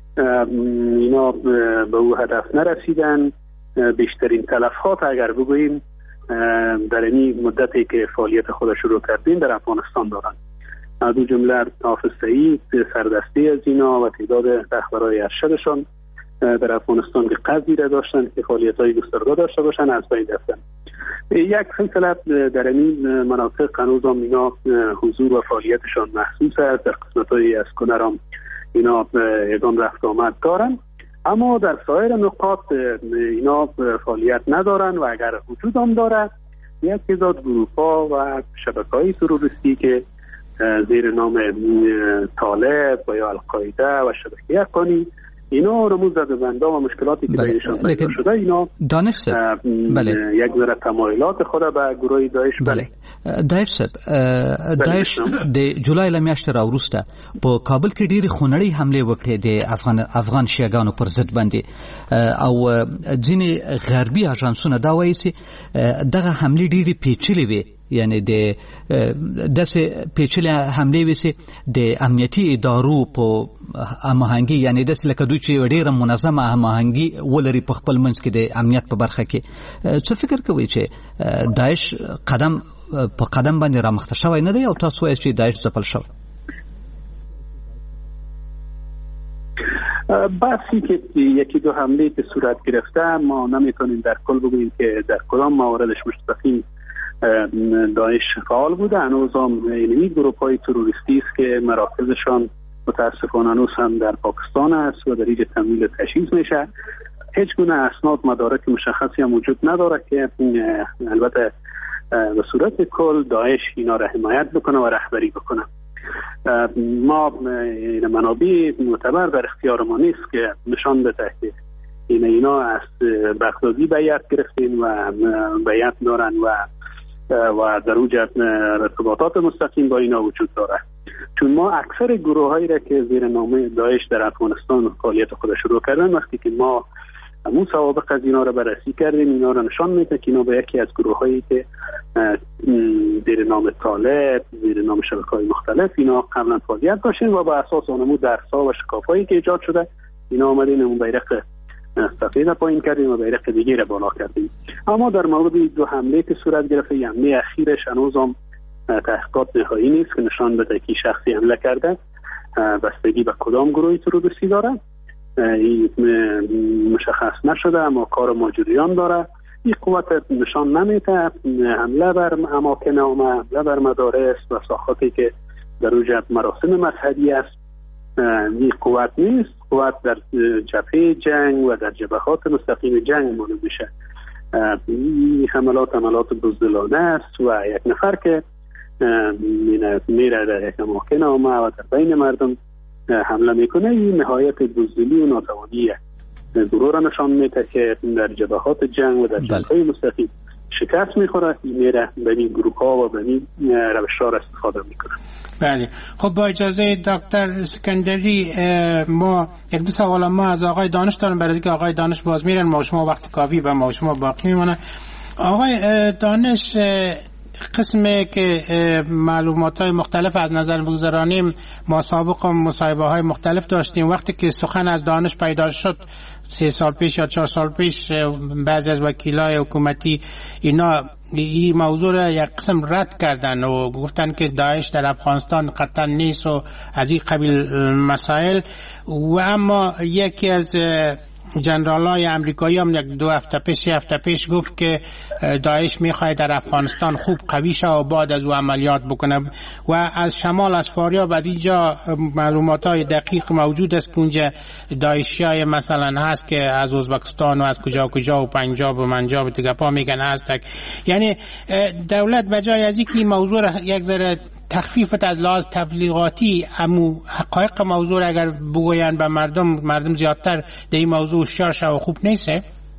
اینا به او هدف نرسیدن. بیشترین تلفات اگر بگوییم در این مدتی که فعالیت خود شروع کردیم در افغانستان دارند. از دو جمله حافظ سعید سردستی از اینا و تعداد رهبرای ارشدشان در افغانستان که قصدی را داشتند که فعالیت‌های گسترده داشته باشند از بین رفتند. یک سلسله در این مناطق هنوز هم اینا حضور و فعالیتشان محسوس است. در قسمت‌های از کنرام اینا ادام رفت آمد دارند اما در سایر نقاط اینا فعالیت ندارن و اگر وجود هم داره یک تعداد گروه‌ها و شبکه‌های تروریستی که زیر نام طالب و یا القاعده و شبکه حقانی اینا رموز زده بنده و مشکلاتی که بینشان پیدا شده اینا دانش صاحب بله یک ذره تمایلات خود به گروه داعش بله داعش صاحب داعش د جولای لمیاشت را وروسته په کابل کې ډېری خونړۍ حمله وکړې د افغان افغان شیعاګانو پر ضد باندې او ځینې غربي اژانسونه دا وایي چې دغه حمله ډېری پیچلې وي یعنی د داسې پیچلې حملې وسي د امنیتي ادارو په هماهنګي یعنی داسې لکه دوی چې ډېره منظمه هماهنګي ولري په خپل منځ کې د امنیت په برخه کې څه فکر کوئ چې داعش قدم په قدم باندې رامخته شوی نه دی او تاسو وایئ چې داعش ځپل شوی؟ بحثی که یکی دو حمله که صورت گرفته ما نمیتونیم در کل بگوییم که در کدام مواردش مستقیم داعش فعال بوده. هنوز هم اینمی گروه های تروریستی است که مراکزشان متاسفانه هنوز هم در پاکستان است و در اینجا تمویل تجهیز میشه. هیچ گونه اسناد مدارک مشخصی هم وجود نداره که البته به صورت کل داعش اینا را حمایت بکنه و رهبری بکنه. ما این منابع معتبر در اختیار ما نیست که نشان بده که این اینا از بغدادی بیعت گرفتین و بیعت دارن و و در اوج ارتباطات مستقیم با اینا وجود داره. چون ما اکثر گروه هایی را که زیر نام داعش در افغانستان فعالیت خود شروع کردن وقتی که ما همون سوابق از اینا را بررسی کردیم اینا را نشان میده که اینا به یکی از گروه هایی که زیر نام طالب زیر نام شبکه‌های مختلف اینا قبلا فعالیت داشتن و با اساس اونمو درس‌ها و شکافایی که ایجاد شده اینا اومدین اون بیرق سفید پایین کردیم و بیرق دیگه را بالا کردیم. اما در مورد دو حمله که صورت گرفته حمله اخیرش هنوز هم تحقیقات نهایی نیست که نشان بده که شخصی حمله کرده بستگی به کدام گروهی تروریستی داره مشخص نشده اما کار ما جریان داره. این قوت نشان نمیده حمله بر اماکن عامه، حمله بر مدارس و ساحاتی که در اوج مراسم مذهبی است. این قوت نیست. قوت در جبهه جنگ و در جبهات مستقیم جنگ مانده میشه. این حملات حملات بزدلانه است و یک نفر که میره در یک اماکن عامه و در بین مردم حمله میکنه، این نهایت بزدلی و ناتوانیه. گروه را نشان میده که در جبهات جنگ و در جبهه مستقیم شکست میخوره، میره به این گروه ها و به این روش ها را استفاده میکنه. بله. خب با اجازه دکتر اسکندری ما یک دو سوال ما از آقای دانش دارم، برای اینکه آقای دانش باز میرن ما شما وقت کافی و ما شما باقی میمونه. آقای دانش، قسمی که معلومات های مختلف از نظر بگذارانیم، ما سابق مصاحبه های مختلف داشتیم. وقتی که سخن از دانش پیدا شد سه سال پیش یا چهار سال پیش، بعضی از وکیلای حکومتی اینا این موضوع را یک قسم رد کردن و گفتن که داعش در افغانستان قطعا نیست و از این قبیل مسائل. و اما یکی از جنرالای امریکایی هم یک دو هفته پیش هفته پیش گفت که داعش میخواد در افغانستان خوب قوی شه و بعد از او عملیات بکنه. و از شمال از فاریاب از اینجا معلومات های دقیق موجود است که اونجا داعشی های مثلا هست که از ازبکستان و از کجا کجا و پنجاب و منجاب دیگه پا میگن هست. یعنی دولت بجای از اینکه این موضوع را یک ذره تخفیف از لحاظ تبلیغاتی امو حقایق موضوع را اگر بگوین به مردم، مردم زیادتر در این موضوع هوشیار شه و خوب نیسته؟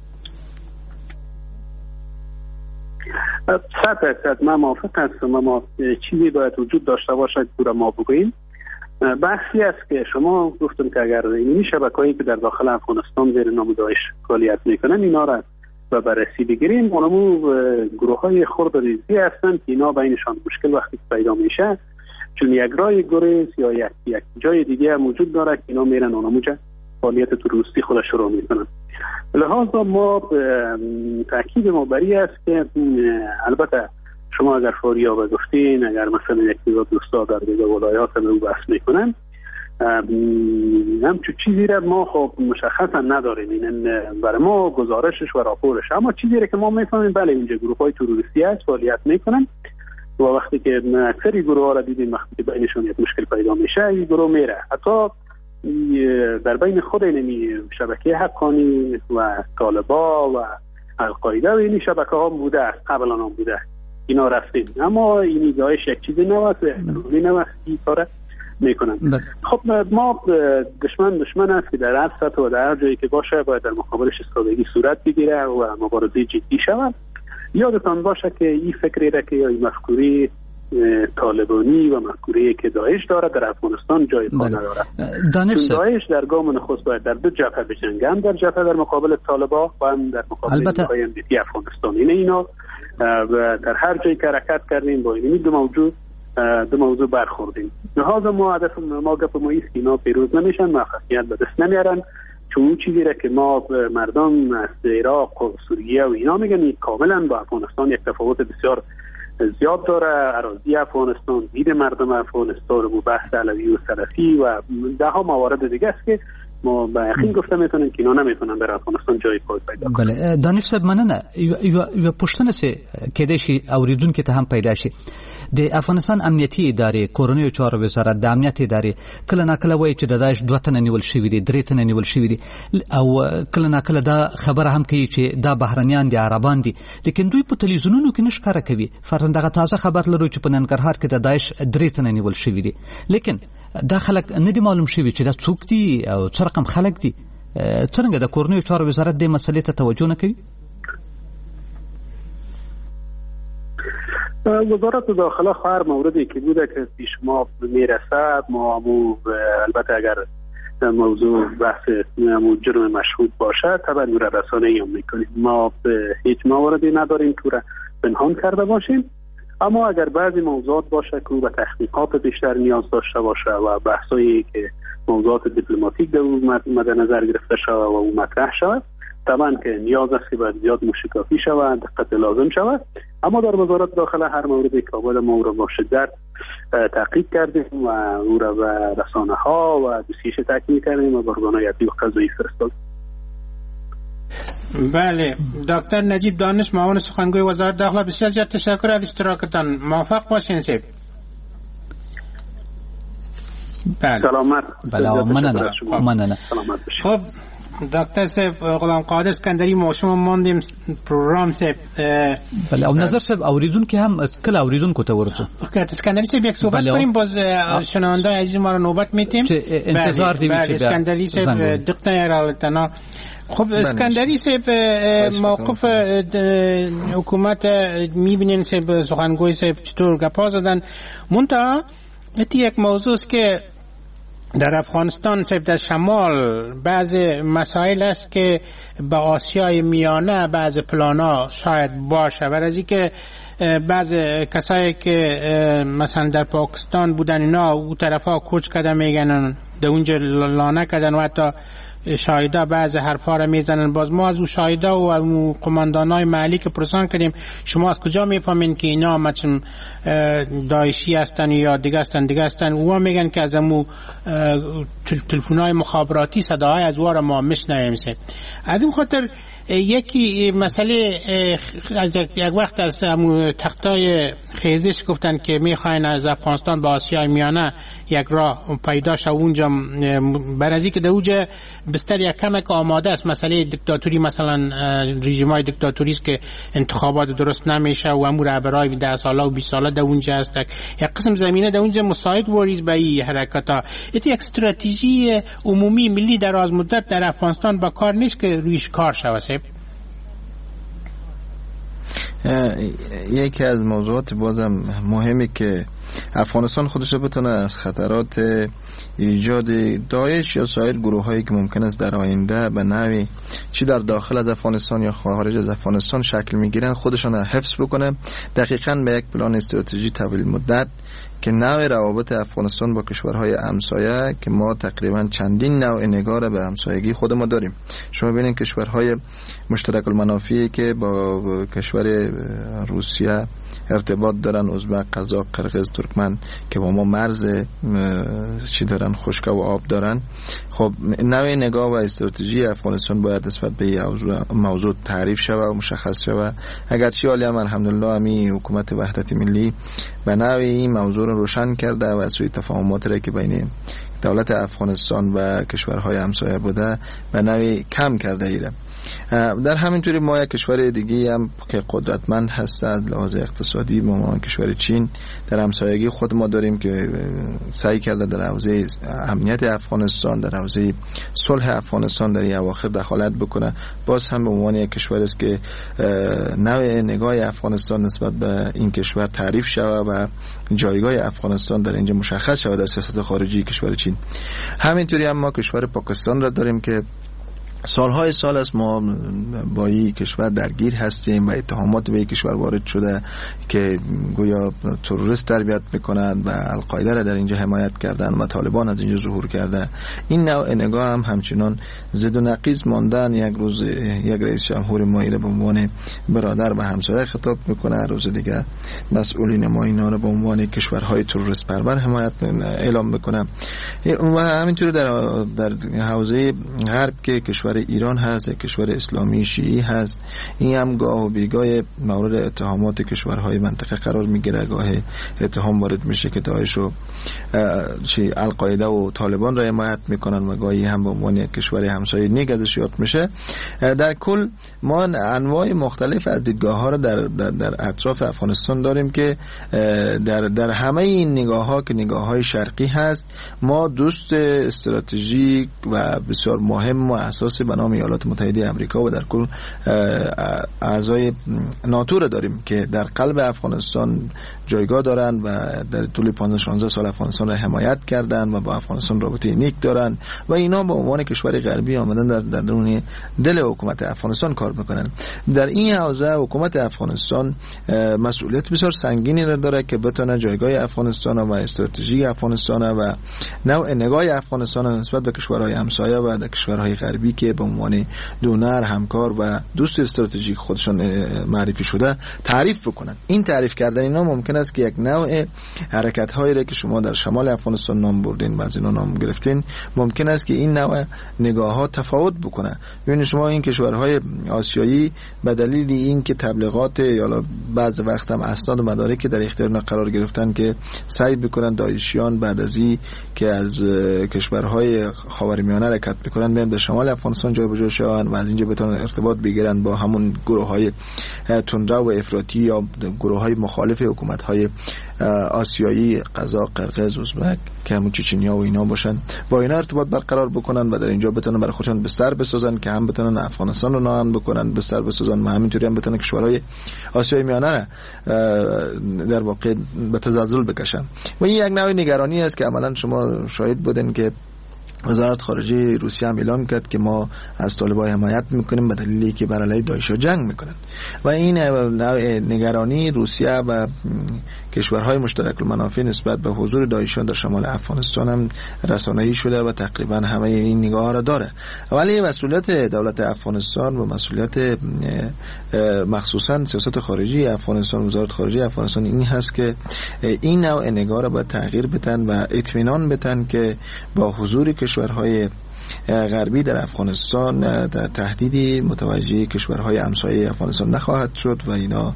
صد درصد من موافق هستم. ما چیزی باید وجود داشته باشد که ما بگوییم. بحثی است که شما گفتم که اگر این شبکه‌ای که در داخل افغانستان زیر نام داعش فعالیت میکنن اینا را و بررسی بگیریم، اونمو گروه های خرد ریزی هستن که اینا بینشان مشکل وقتی پیدا میشه، چون یک راه گریز یا یک, یک جای دیگه موجود داره که اینا میرن اونمو فعالیت تروریستی خودش رو میکنن. لحاظا ما تاکید ما بر این است که البته شما اگر فاریاب گفتین، اگر مثلا یک دوستا در دیگه ولایات رو بحث میکنن، همچون چیزی را ما خب مشخصا نداریم، این برای ما گزارشش و راپورش، اما چیزی را که ما میفهمیم بله اینجا گروه های تروریستی هست فعالیت میکنن و وقتی که اکثری گروه ها را دیدیم وقتی که بینشون یک مشکل پیدا میشه این گروه میره. حتی در بین خود این شبکه حقانی و طالبا و القاعده و این شبکه ها بوده است، قبلا هم بوده، اینا رفتیم، اما این داعش یک چیزی نوست و نوست این کاره میکنن. خب ما دشمن دشمن است که در هر سطح و در هر جایی که باشه باید در مقابلش استراتژی صورت بگیره و مبارزه جدی شود. یادتان باشه که این فکری را که این مفکوری طالبانی و مفکوری که داعش داره در افغانستان جای پا نداره. دانش داعش در گام نخست باید در دو جبهه بجنگه، هم در جبهه در مقابل طالبا و هم در مقابل نیروهای امنیتی افغانستان. این اینا و در هر جایی که حرکت کردیم با این دو موضوع دو موضوع برخوردیم. لحاظا ما هدف ما گپ ما است که اینا پیروز نمیشن، موفقیت به دست نمیارن، چون اون چیزی را که ما مردم از عراق و سوریه و اینا میگن این کاملا با افغانستان یک تفاوت بسیار زیاد داره. اراضی افغانستان، دید مردم افغانستان و بحث علوی و سلفی و ده ها موارد دیگه است که ما با یقین گفته میتونیم که اینا نمیتونن در افغانستان جای پای پیدا کنن. بله دانش صاحب مننه. یو پښتنه سه کېدې شي اوریدونکو ته هم پیدا شي د افغانستان امنیتي ادارې کورنیو چارو وزارت د امنیت ادارې کله ناکله وایي چې د داعش دوه تنه نیول شوي دي، درې تنه نیول شوي دي، او کله ناکله دا خبره هم کوي چې دا بهرنیان دي، عربان دي، لیکن دوی په تلویزیونونو کې نشکاره کوي. فرضاً دغه تازه خبر لرو چې په ننګرهار کې د داعش درې تنه نیول شوي دي، لیکن دا خلک نه دي معلوم شوي چې دا څوک دي او څه رقم خلک دي. څنګه د کورنیو چارو وزارت دې مسلې ته توجه نه کوي؟ وزارت داخله هر موردی که بوده که پیش ما میرسد ما همو البته اگر موضوع بحث همو جرم مشهود باشه طبعا نور رسانه‌ای هم میکنیم. ما هیچ مواردی نداریم که را پنهان کرده باشیم، اما اگر بعضی موضوعات باشه که به تحقیقات بیشتر نیاز داشته باشه و بحثایی که موضوعات دیپلماتیک در اون مد نظر گرفته شود و اون مطرح شود، طبعا که نیاز است که باید زیاد مشکافی شود، دقت لازم شود. اما در وزارت داخله هر موردی که باید ما را با شدت تحقیق کردیم و او را به رسانه ها و دوسیش تحقیق کردیم و به ارگان‌های عدلی و قضایی فرستادیم. بله، دکتر نجیب دانش معاون سخنگوی وزارت داخله، بسیار زیاد تشکر از اشتراکتان. موفق باشین سید. بله. سلامت. بله، مننه. مننه. سلامت باشید. خب دکتر صاحب غلام قادر اسکندری موشوم ماندیم پروگرام صاحب. بله، او نظر صاحب اوریدونکو هم کله اوریدونکو ته ورسو. اوکی، اسکندری صاحب یک صحبت کنیم، باز شنونده عزیز ما رو نوبت میتیم. انتظار دیم که اسکندری صاحب دقیقاً رالتنا. خب اسکندری صاحب موقف حکومت میبینین صاحب سخنگوی صاحب چطور گپا زدن؟ منتها یک موضوع است که در افغانستان صاحب در شمال بعض مسائل است که به آسیای میانه بعض پلانا شاید باشه، برای از اینکه بعض کسایی که مثلا در پاکستان بودن اینا او طرفا کوچ کردن میگن در اونجا لانه کردن و حتی شاهدا بعض حرفا را میزنن. باز ما از او شاهدا و او قماندانای محلی که پرسان کردیم شما از کجا میفهمین که اینا مثلا داعشی هستن یا دیگه هستن دیگه هستن، اوها میگن که از امو تلفن‌های مخابراتی صداهای از واره ما میشنویم. از این خاطر یکی مسئله از یک وقت از امو تختای خیزش گفتن که میخواین از افغانستان به آسیای میانه یک راه پیدا شه اونجا، برای که در اونجا بستر یک کمک آماده است. مسئله دیکتاتوری مثلا رژیم‌های دیکتاتوری است که انتخابات درست نمیشه و امور رهبرای ده ساله و بیست ساله در اونجا است، یک قسم زمینه در اونجا مساعد وریز به این حرکت‌ها. این یک استراتژی عمومی ملی دراز مدت در افغانستان با کار نیست که رویش کار شود. یکی از موضوعات بازم مهمی که افغانستان خودش رو بتونه از خطرات ایجاد داعش یا سایر گروه هایی که ممکن است در آینده به نوعی چی در داخل از افغانستان یا خارج از افغانستان شکل میگیرن خودشان حفظ بکنه، دقیقاً به یک پلان استراتژی طویل مدت که نوع روابط افغانستان با کشورهای همسایه که ما تقریبا چندین نوع نگار به همسایگی خود ما داریم. شما ببینید کشورهای مشترک المنافعی که با کشور روسیه ارتباط دارن، ازبک، قزاق، قرقیز، ترکمن که با ما مرز چی دارن، خشک و آب دارن. خب نوع نگاه و استراتژی افغانستان باید نسبت به این موضوع تعریف شود و مشخص شود. اگرچه حالی هم الحمدلله امی حکومت وحدت ملی به نوعی این موضوع رو روشن کرده و سوی تفاهمات را که بین دولت افغانستان و کشورهای همسایه بوده به نوعی کم کرده ایره. در همینطوری ما یک کشور دیگه هم که قدرتمند هست از لحاظ اقتصادی، ما کشور چین در همسایگی خود ما داریم که سعی کرده در حوزه امنیت افغانستان، در حوزه صلح افغانستان در این اواخر دخالت بکنه. باز هم به عنوان یک کشور است که نوع نگاه افغانستان نسبت به این کشور تعریف شود و جایگاه افغانستان در اینجا مشخص شود در سیاست خارجی کشور چین. همینطوری هم ما کشور پاکستان را داریم که سالهای سال است ما با این کشور درگیر هستیم و اتهامات به این کشور وارد شده که گویا تروریست تربیت میکنند و القاعده را در اینجا حمایت کردن و طالبان از اینجا ظهور کرده. این نوع نگاه هم همچنان ضد و نقیض ماندن. یک روز یک رئیس جمهور ما را به عنوان برادر و همسایه خطاب میکنه، روز دیگه مسئولین ما اینا را به عنوان کشورهای تروریست پرور حمایت اعلام میکنه. و همینطور در در حوزه غرب که کشور ایران هست، کشور اسلامی شیعی هست، این هم گاه و بیگاه مورد اتهامات کشورهای منطقه قرار میگیره. گاه اتهام وارد میشه که داعش و چی القاعده و طالبان را حمایت میکنن و گاهی هم به عنوان یک کشور همسایه نیک ازش یاد میشه. در کل ما انواع مختلف از دیدگاه ها را در, در در اطراف افغانستان داریم که در در همه این نگاه ها که نگاه های شرقی هست ما دوست استراتژیک و بسیار مهم و اساسی به نام ایالات متحده آمریکا و در کل اعضای ناتو را داریم که در قلب افغانستان جایگاه دارن و در طول پانزده شانزده سال افغانستان را حمایت کردن و با افغانستان رابطه نیک دارن و اینا به عنوان کشور غربی آمدن در در درون دل حکومت افغانستان کار میکنن. در این حوزه حکومت افغانستان مسئولیت بسیار سنگینی را داره که بتونه جایگاه افغانستان و استراتژی افغانستان و نوع نوع نگاه افغانستان نسبت به کشورهای همسایه و در کشورهای غربی که به عنوان دونر، همکار و دوست استراتژیک خودشان معرفی شده تعریف بکنن. این تعریف کردن اینا ممکن است که یک نوع حرکت هایی را که شما در شمال افغانستان نام بردین و از اینا نام گرفتین، ممکن است که این نوع نگاه ها تفاوت بکنه. ببینید شما این کشورهای آسیایی به دلیل این که تبلیغات یا بعض وقت هم اسناد و مدارکی در اختیار قرار گرفتن که سعی بکنن داعشیان بعد از این که از کشورهای خاورمیانه حرکت میکنن بیان به شمال افغانستان جابجا شوند و از اینجا بتونن ارتباط بگیرن با همون گروه‌های تندرو و افراطی یا گروه‌های مخالف حکومت‌های آسیایی، قزاق، قرقیز، ازبک که همون چچنیا و اینا باشن، با اینا ارتباط برقرار بکنن و در اینجا بتونن برای خودشون بستر بسازن که هم بتونن افغانستان رو ناامن بکنن، بستر بسازن و همینطوری هم بتونن کشورهای آسیای میانه در واقع به تزلزل بکشن. و این یک نوع نگرانی است که عملاً شما شاهد بودن که وزارت خارجه روسیه هم اعلام کرد که ما از طالبان حمایت میکنیم به دلیلی که بر علیه داعش جنگ میکنن. و این نگرانی روسیه و کشورهای مشترک المنافع نسبت به حضور داعشیان در شمال افغانستان هم رسانه‌ای شده و تقریبا همه این نگاه را داره. ولی مسئولیت دولت افغانستان و مسئولیت مخصوصا سیاست خارجی افغانستان، وزارت خارجه افغانستان این هست که این نوع نگاه را باید تغییر بدن و اطمینان بدن که با حضور کشورهای غربی در افغانستان در تهدیدی متوجه کشورهای همسایه افغانستان نخواهد شد و اینا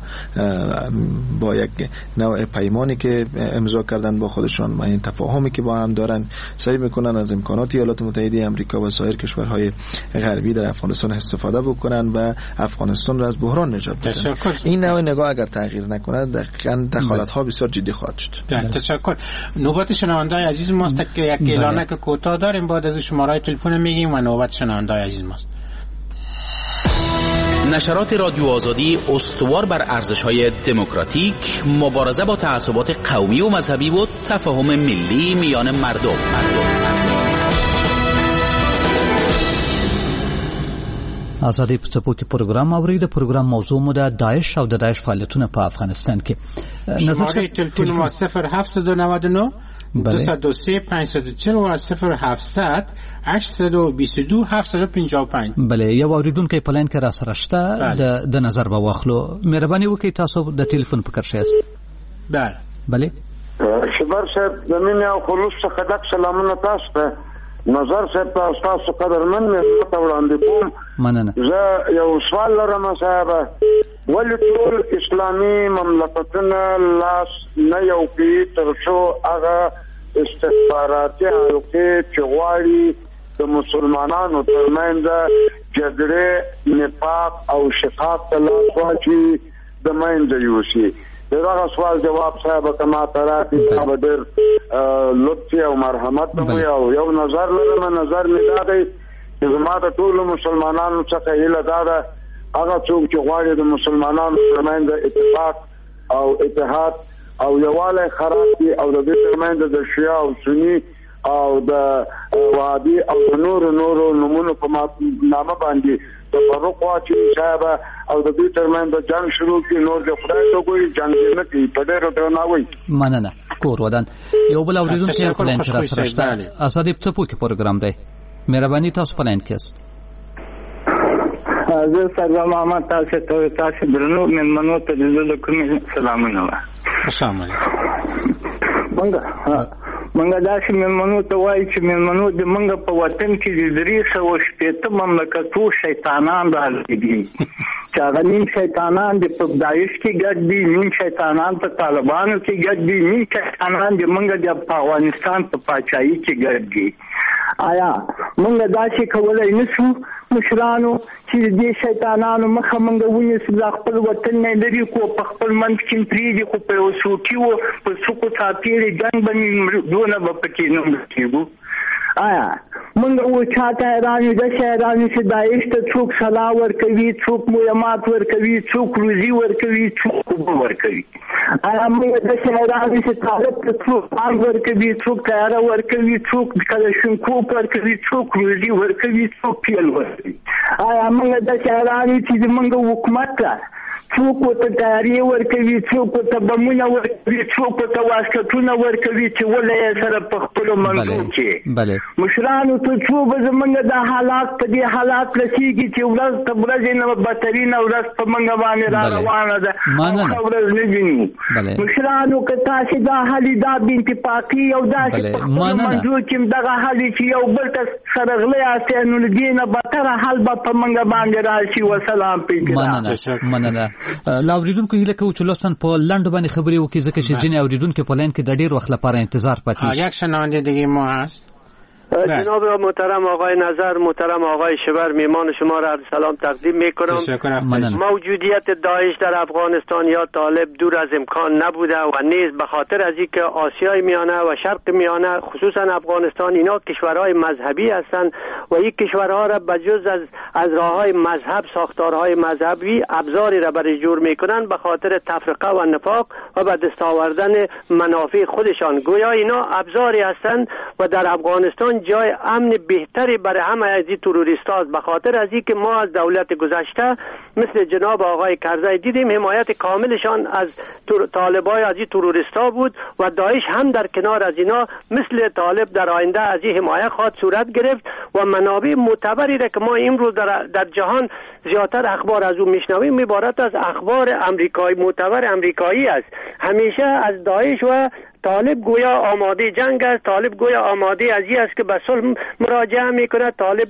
با یک نوع پیمانی که امضا کردن با خودشان و این تفاهمی که با هم دارن سعی میکنن از امکانات ایالات متحده آمریکا و سایر کشورهای غربی در افغانستان استفاده بکنن و افغانستان را از بحران نجات بدن. این نوع نگاه اگر تغییر نکنه دقیقاً دخالت ها بسیار جدی خواهد شد. تشکر. نوبت شنونده‌های عزیز ماست که یک اعلانه که کوتاه داریم، بعد از شماره تلفن میگیم و نوبت شنونده‌های عزیز ماست. نشرات رادیو آزادی استوار بر ارزش‌های دموکراتیک، مبارزه با تعصبات قومی و مذهبی و تفاهم ملی میان مردم. آزادی په څپو کې پروګرام اوري. د پروګرام موضوع مو د داعش او د داعش فعالیتونه په افغانستان کې. شماره تلفن ما صفر هفت نه نه دو صفر سه پنج صفر چهار و صفر هفتصد هشتصد و بیست و دو هفتصد و پنجاه و پنج. بله، یو اوریدونکی په لاین کې را سره شته، د د نظر به واخلو. مهرباني وکړئ تاسو د ټلیفون په کرښه یاست. بله بله شبر صاحب د مینې او خلوص څخه ډک سلامونه تاسو ته. نظر صاحب تاسو قدرمن مې ته وړاندې کوم. مننه. زه یو سوال لرم صاحب، ولې ټول اسلامي مملکتونه لاس نه یو کوي تر څو هغه استخباراتي حلقې چې غواړي د مسلمانانو ترمنځ جګړې، نفاق او شقاق ته لاس واچوي د منځه یوسي؟ دغه سوال جواب صاحب کما تراتی دا ډېر لطف او مرحمت مو یو یو نظر لرم. نظر می دا دی چې زما د ټولو مسلمانانو څخه هیله دا ده هغه څوک چې غواړي د مسلمانانو ترمنځ اتفاق او اتحاد او یووالی خراب کړي او د دې ترمنځ د شیعه او سني او د وهابي او د نورو نورو نومونو په نامه باندې تفرق واچوي صاحب او د دې ترمنځ جنګ شروع کړي. نور د خدای ته کوئی جنګ نه کوي. په ډېرو درناوي مننه. کور ودان یو بل اوریدونکی په لاین کې را سره شته. آزادي په څپو کې پروګرام دی. مهرباني تاسو په لاین کې یاست. زه سرور محمد تاسو ته تاسو درنو مېلمنو ته د کوم سلامونه. السلام علیکم. منګه منګه داسې مېلمنو ته وایي چې مېلمنو د منګه په وطن کې د درې سوه شپېته مملکتو شیطانان راغلي چې هغه نیم شیطانان د په داعش کې ګډ دي، نیم شیطانان په طالبانو کې ګډ دي، نیم شیطانان د منګه د افغانستان په پاچاهۍ کې ګډ دي. آیا منګه داسې کولای نشو مشرانو چې دې شیطانانو مخه منګه ونیسو، د خپل وطن نه لرې کو په خپل منځ کې پرېږدي، خو په یو سوټي و په سوکو څاپېرې جنګ به دونه به پکې نه مړه کېږو؟ آیا منګه و چاته حیران یو داسې حیران یو چې داعش ته څوک سلاح ورکوي، څوک مهمات ورکوي، څوک روزي ورکوي، څوک اوبه ورکوي؟ آیا موږ داسې حیران یو چې طالب ته څوک بانک ورکوي، څوک تیاره ورکوي، څوک کلشینکوف ورکوي، څوک روزي ورکوي، څوک پیل ورکوي؟ آیا موږ داسې حیران یو چې زموږ حکومت ته چې څوک ورته تیاری ورکوي، څوک ورته بمونه ورکوي، څوک ورته واسکټونه ورکوي چې ولې یې سره په خپلو منځو کې مشرانو ته څو به زمونږ دا حالات په دې حالات رسېږي چې ورځ ته ورځې نه بدترینه ورځ په موږ باندې را روانه ده، ښه ورځ نه وینو. مشرانو که تاسې دا حالي دا بې اتفاقي او داسې په خپلو منځو کې دغه حالي چې یو بل ته سره غلی یاستئ نو له دې نه بدتره حال به په موږ باندې راشي. وسلام پېږه مننه. لا اوریدونکو هیله کوو چې لطفا په لنډو باندې خبرې وکړي ځکه چې ځینې اوریدونکو په لین کې د ډېر وخت لپاره انتظار پاتې. یک شنونده دیگه ما هست. جناب محترم آقای نظر، محترم آقای شبر، میمان شما را سلام تقدیم میکنم. موجودیت داعش در افغانستان یا طالب دور از امکان نبوده و نیز به خاطر از اینکه آسیای میانه و شرق میانه خصوصا افغانستان اینا کشورهای مذهبی هستند و این کشورها را بجز از از راههای مذهب ساختارهای مذهبی ابزاری را برای جور میکنن به خاطر تفرقه و نفاق و به دست آوردن منافع خودشان. گویا اینا ابزاری هستند و در افغانستان جای امن بهتری برای همه از این تروریست هاست به خاطر از اینکه ما از دولت گذشته مثل جناب آقای کرزی دیدیم حمایت کاملشان از طالبای از این تروریست ها بود و داعش هم در کنار از اینا مثل طالب در آینده از این حمایت خواهد صورت گرفت و منابع معتبری را که ما امروز در, در جهان زیادتر اخبار از اون میشنویم عبارت از اخبار امریکایی معتبر امریکایی است. همیشه از داعش و طالب گویا آماده جنگ است، طالب گویا آماده از این است که به صلح مراجعه میکنه، طالب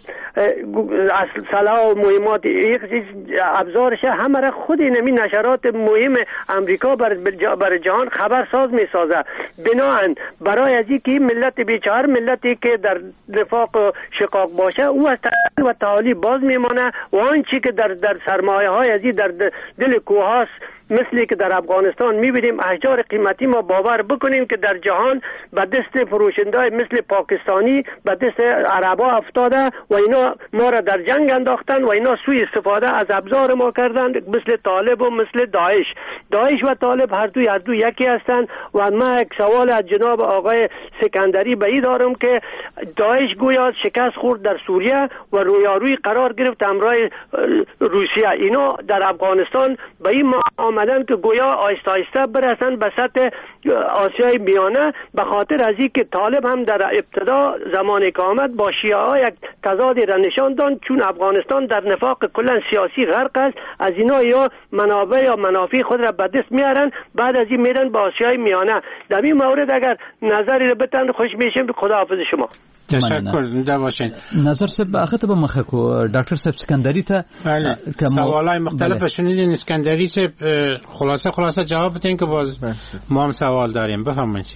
سلاح و مهمات ابزارش همه را خود نمی نشرات مهم امریکا بر جهان خبرساز میسازه. بناهن برای از این که ملت بیچاره ملتی که در نفاق و شقاق باشه او از و تعالی باز میمانه و آنچه که در در سرمایه های از این در دل کوه هاست مثلی که در افغانستان میبینیم احجار قیمتی ما باور بکنیم که در جهان به دست فروشندهای مثل پاکستانی به دست عربا افتاده و اینا ما را در جنگ انداختن و اینا سوء استفاده از ابزار ما کردند مثل طالب و مثل داعش. داعش و طالب هر دوی هر دو یکی هستند و من یک سوال از جناب آقای سکندری به این دارم که داعش گویا شکست خورد در سوریه و رویارویی قرار گرفت همراه روسیه. اینا در افغانستان به این آمدن که گویا آهسته آهسته برسن به سطح آسیای میانه به خاطر از این که طالب هم در ابتدا زمانی که آمد با شیعه ها یک تضادی را نشان داد چون افغانستان در نفاق کلا سیاسی غرق است از اینا یا منابع یا منافع خود را به دست میارن بعد از این میرن به آسیای میانه. در این مورد اگر نظری را بتن خوش میشیم. خداحافظ شما. تشکر. زنده باشین. نظر صاحب اخته به مخه کو ډاکټر صاحب سکندری ته سوالای مختلف شنیدین. اسکندری صاحب خلاصه خلاصه جواب بدین که باز ما هم سوال داریم. بفرمایید.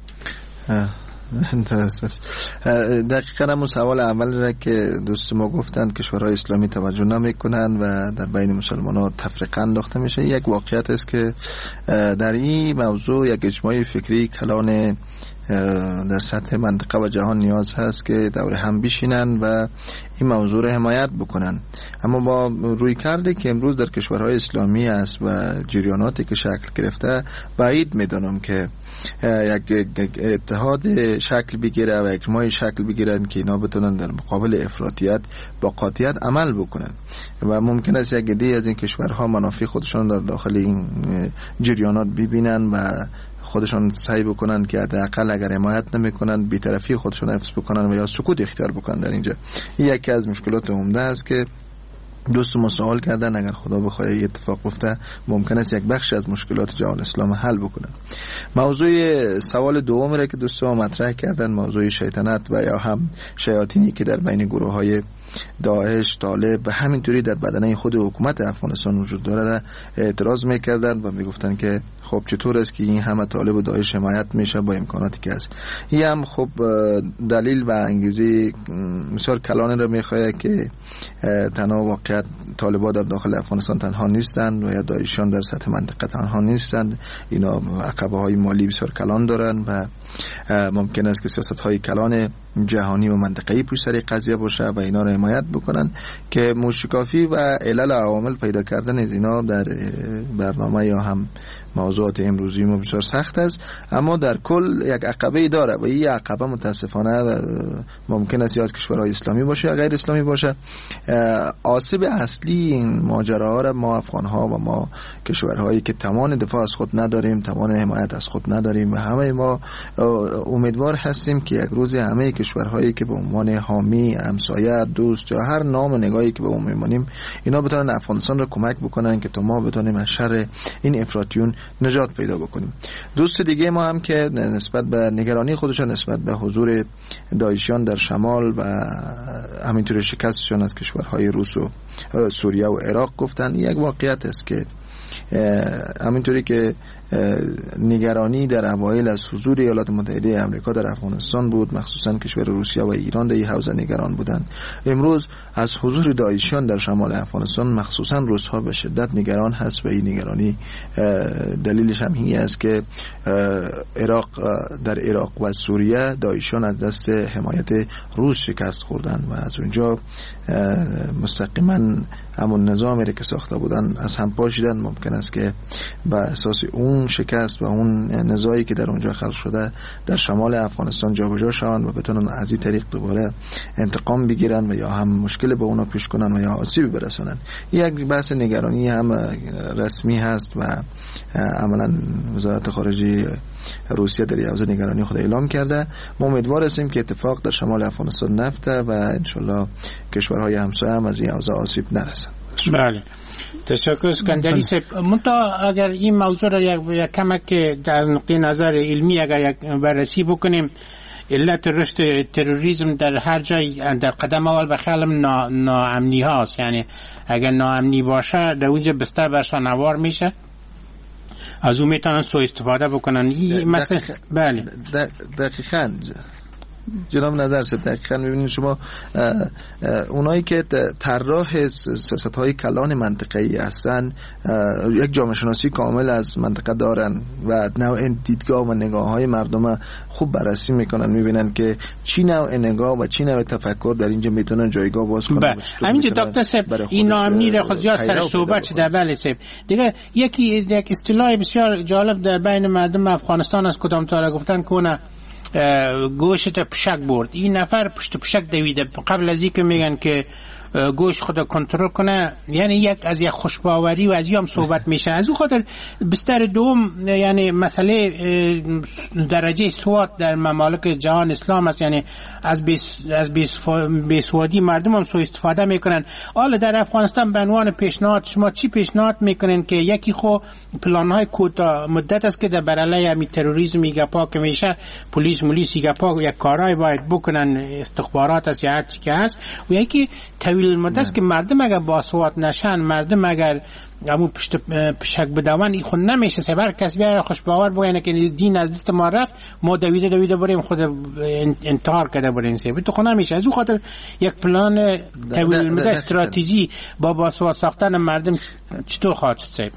دقیقا همون سوال اول را که دوست ما گفتند کشورهای اسلامی توجه نمیکنند و در بین مسلمان ها تفرقه انداخته میشه. یک واقعیت است که در این موضوع یک اجماع فکری کلان در سطح منطقه و جهان نیاز هست که دور هم بشینن و این موضوع رو حمایت بکنن. اما با روی کرده که امروز در کشورهای اسلامی است و جریاناتی که شکل گرفته بعید میدانم که یک اتحاد شکل بگیره و اجماع شکل بگیرن که اینا بتونن در مقابل افراطیت با قاطعیت عمل بکنن و ممکن است یک عده از این کشورها منافع خودشون در داخل این جریانات ببینن و خودشون سعی بکنن که حداقل اگر حمایت نمیکنن بی‌طرفی خودشون حفظ بکنن و یا سکوت اختیار بکنن. در اینجا این یکی از مشکلات عمده است که دوست ما سوال کردن اگر خدا بخواد اتفاق بیفته ممکن است یک بخش از مشکلات جهان اسلام حل بکنن. موضوع سوال دوم را که دوست ما مطرح کردن موضوع شیطنت و یا هم شیاطینی که در بین گروه های داعش، طالب و همینطوری در بدنه خود حکومت افغانستان وجود داره را اعتراض میکردن و میگفتن که خب چطور است که این همه طالب و داعش حمایت میشه با امکاناتی که هست. این هم خب دلیل و انگیزه بسیار کلانی را میخواه که تنها واقعیت طالبا در داخل افغانستان تنها نیستند و یا داعشیان در سطح منطقه تنها نیستند. اینا عقبه های مالی بسیار کلان دارن و ممکن است که سیاست های کلان جهانی و منطقه‌ای پشت سر قضیه باشه و اینا رو حمایت بکنن که موشکافی و علل عوامل پیدا کردن از اینا در برنامه یا هم موضوعات امروزی ما بسیار سخت است. اما در کل یک عقبه داره و این عقبه متاسفانه ممکن است یا از کشورهای اسلامی باشه یا غیر اسلامی باشه آسیب اصلی این ماجراها را ما افغان‌ها و ما کشورهایی که توان دفاع از خود نداریم، توان حمایت از خود نداریم و همه ما امیدوار هستیم که یک روز همه کشورهایی که به عنوان حامی، همسایه، دوست یا هر نام و نگاهی که به اون میمانیم اینا بتونن افغانستان را کمک بکنن که تا ما بتونیم از شر این افراطیون نجات پیدا بکنیم. دوست دیگه ما هم که نسبت به نگرانی خودشان نسبت به حضور داعشیان در شمال و همینطور شکستشان از کشورهای روس و سوریه و عراق گفتن، یک واقعیت است که همینطوری که نگرانی در اوایل از حضور ایالات متحده آمریکا در افغانستان بود، مخصوصا کشور روسیه و ایران در این حوزه نگران بودند، امروز از حضور داعشیان در شمال افغانستان مخصوصا روس‌ها به شدت نگران هست و این نگرانی دلیلش هم این است که عراق در عراق و سوریه داعشیان از دست حمایت روس شکست خوردند و از اونجا مستقیما همون نظامی که ساخته بودن از هم پاشیدن. ممکن است که به اساس اون شکست و اون نزاعی که در اونجا خلق شده در شمال افغانستان جابجا شوند و بتونن از این طریق دوباره انتقام بگیرن و یا هم مشکل به اونا پیش کنن و یا آسیب برسونن. یک بحث نگرانی هم رسمی هست و عملا وزارت خارجه روسیه در این حوزه نگرانی خود اعلام کرده. ما امیدوار هستیم که اتفاق در شمال افغانستان نیفته و انشالله کشورهای همسایه هم از این حوزه آسیب نرسن. بله، تشکر اسکندری صاحب. منتها اگر این موضوع را یک کمک در نقطه نظر علمی اگر یک بررسی بکنیم، علت رشد تروریسم در هر جای در قدم اول به خیالم نا، ناامنی هاست. یعنی اگر ناامنی باشه در اونجا بستر برشان نوار میشه، از اون میتونن سوء استفاده بکنن. این مثلا بله دقیقاً جناب نظر صاحب دقیقاً می‌بینید شما اونایی که طراح سیاست‌های کلان منطقه‌ای هستن یک جامعه شناسی کامل از منطقه دارن و نوع دیدگاه و نگاه‌های مردم خوب بررسی میکنن، می‌بینن که چی نوع نگاه و چی نوع تفکر در اینجا میتونن جایگاه باز کنن. همینجا دکتر صاحب این ناامنی را خود زیاد سر صحبت شده. بله صاحب دیگه یکی یک اصطلاح بسیار جالب در بین مردم افغانستان از کدام تا گفتن کنه گوشت پشک برد. این نفر پشت پشک دویده قبل از اینکه میگن که گوش خود کنترل کنه، یعنی یک از یک خوشباوری و از یام صحبت میشه. از اون خاطر بستر دوم یعنی مسئله درجه سواد در ممالک جهان اسلام است، یعنی از بیس از بیسوادی مردم هم سوء استفاده میکنن. حالا در افغانستان به عنوان پیشنهاد شما چی پیشنهاد میکنین که یکی خو پلان‌های کوتاه مدت است که در برای همین تروریسم گپا که میشه پلیس مولیس گپا یک کارای باید بکنن، استخبارات است یا هر چی که هست، و یکی طویل المدت است که مردم اگر باسواد نشن، مردم اگر همون پشت پشک بدون این خود نمیشه. سبر کسی بیاره خوشباور بگه که دین از دست ما رفت، ما دویده دویده بریم خود انتحار کرده بریم سه تو خود نمیشه. از اون خاطر یک پلان طویل المدت استراتژی با باسواد ساختن مردم چطور خواهد شد؟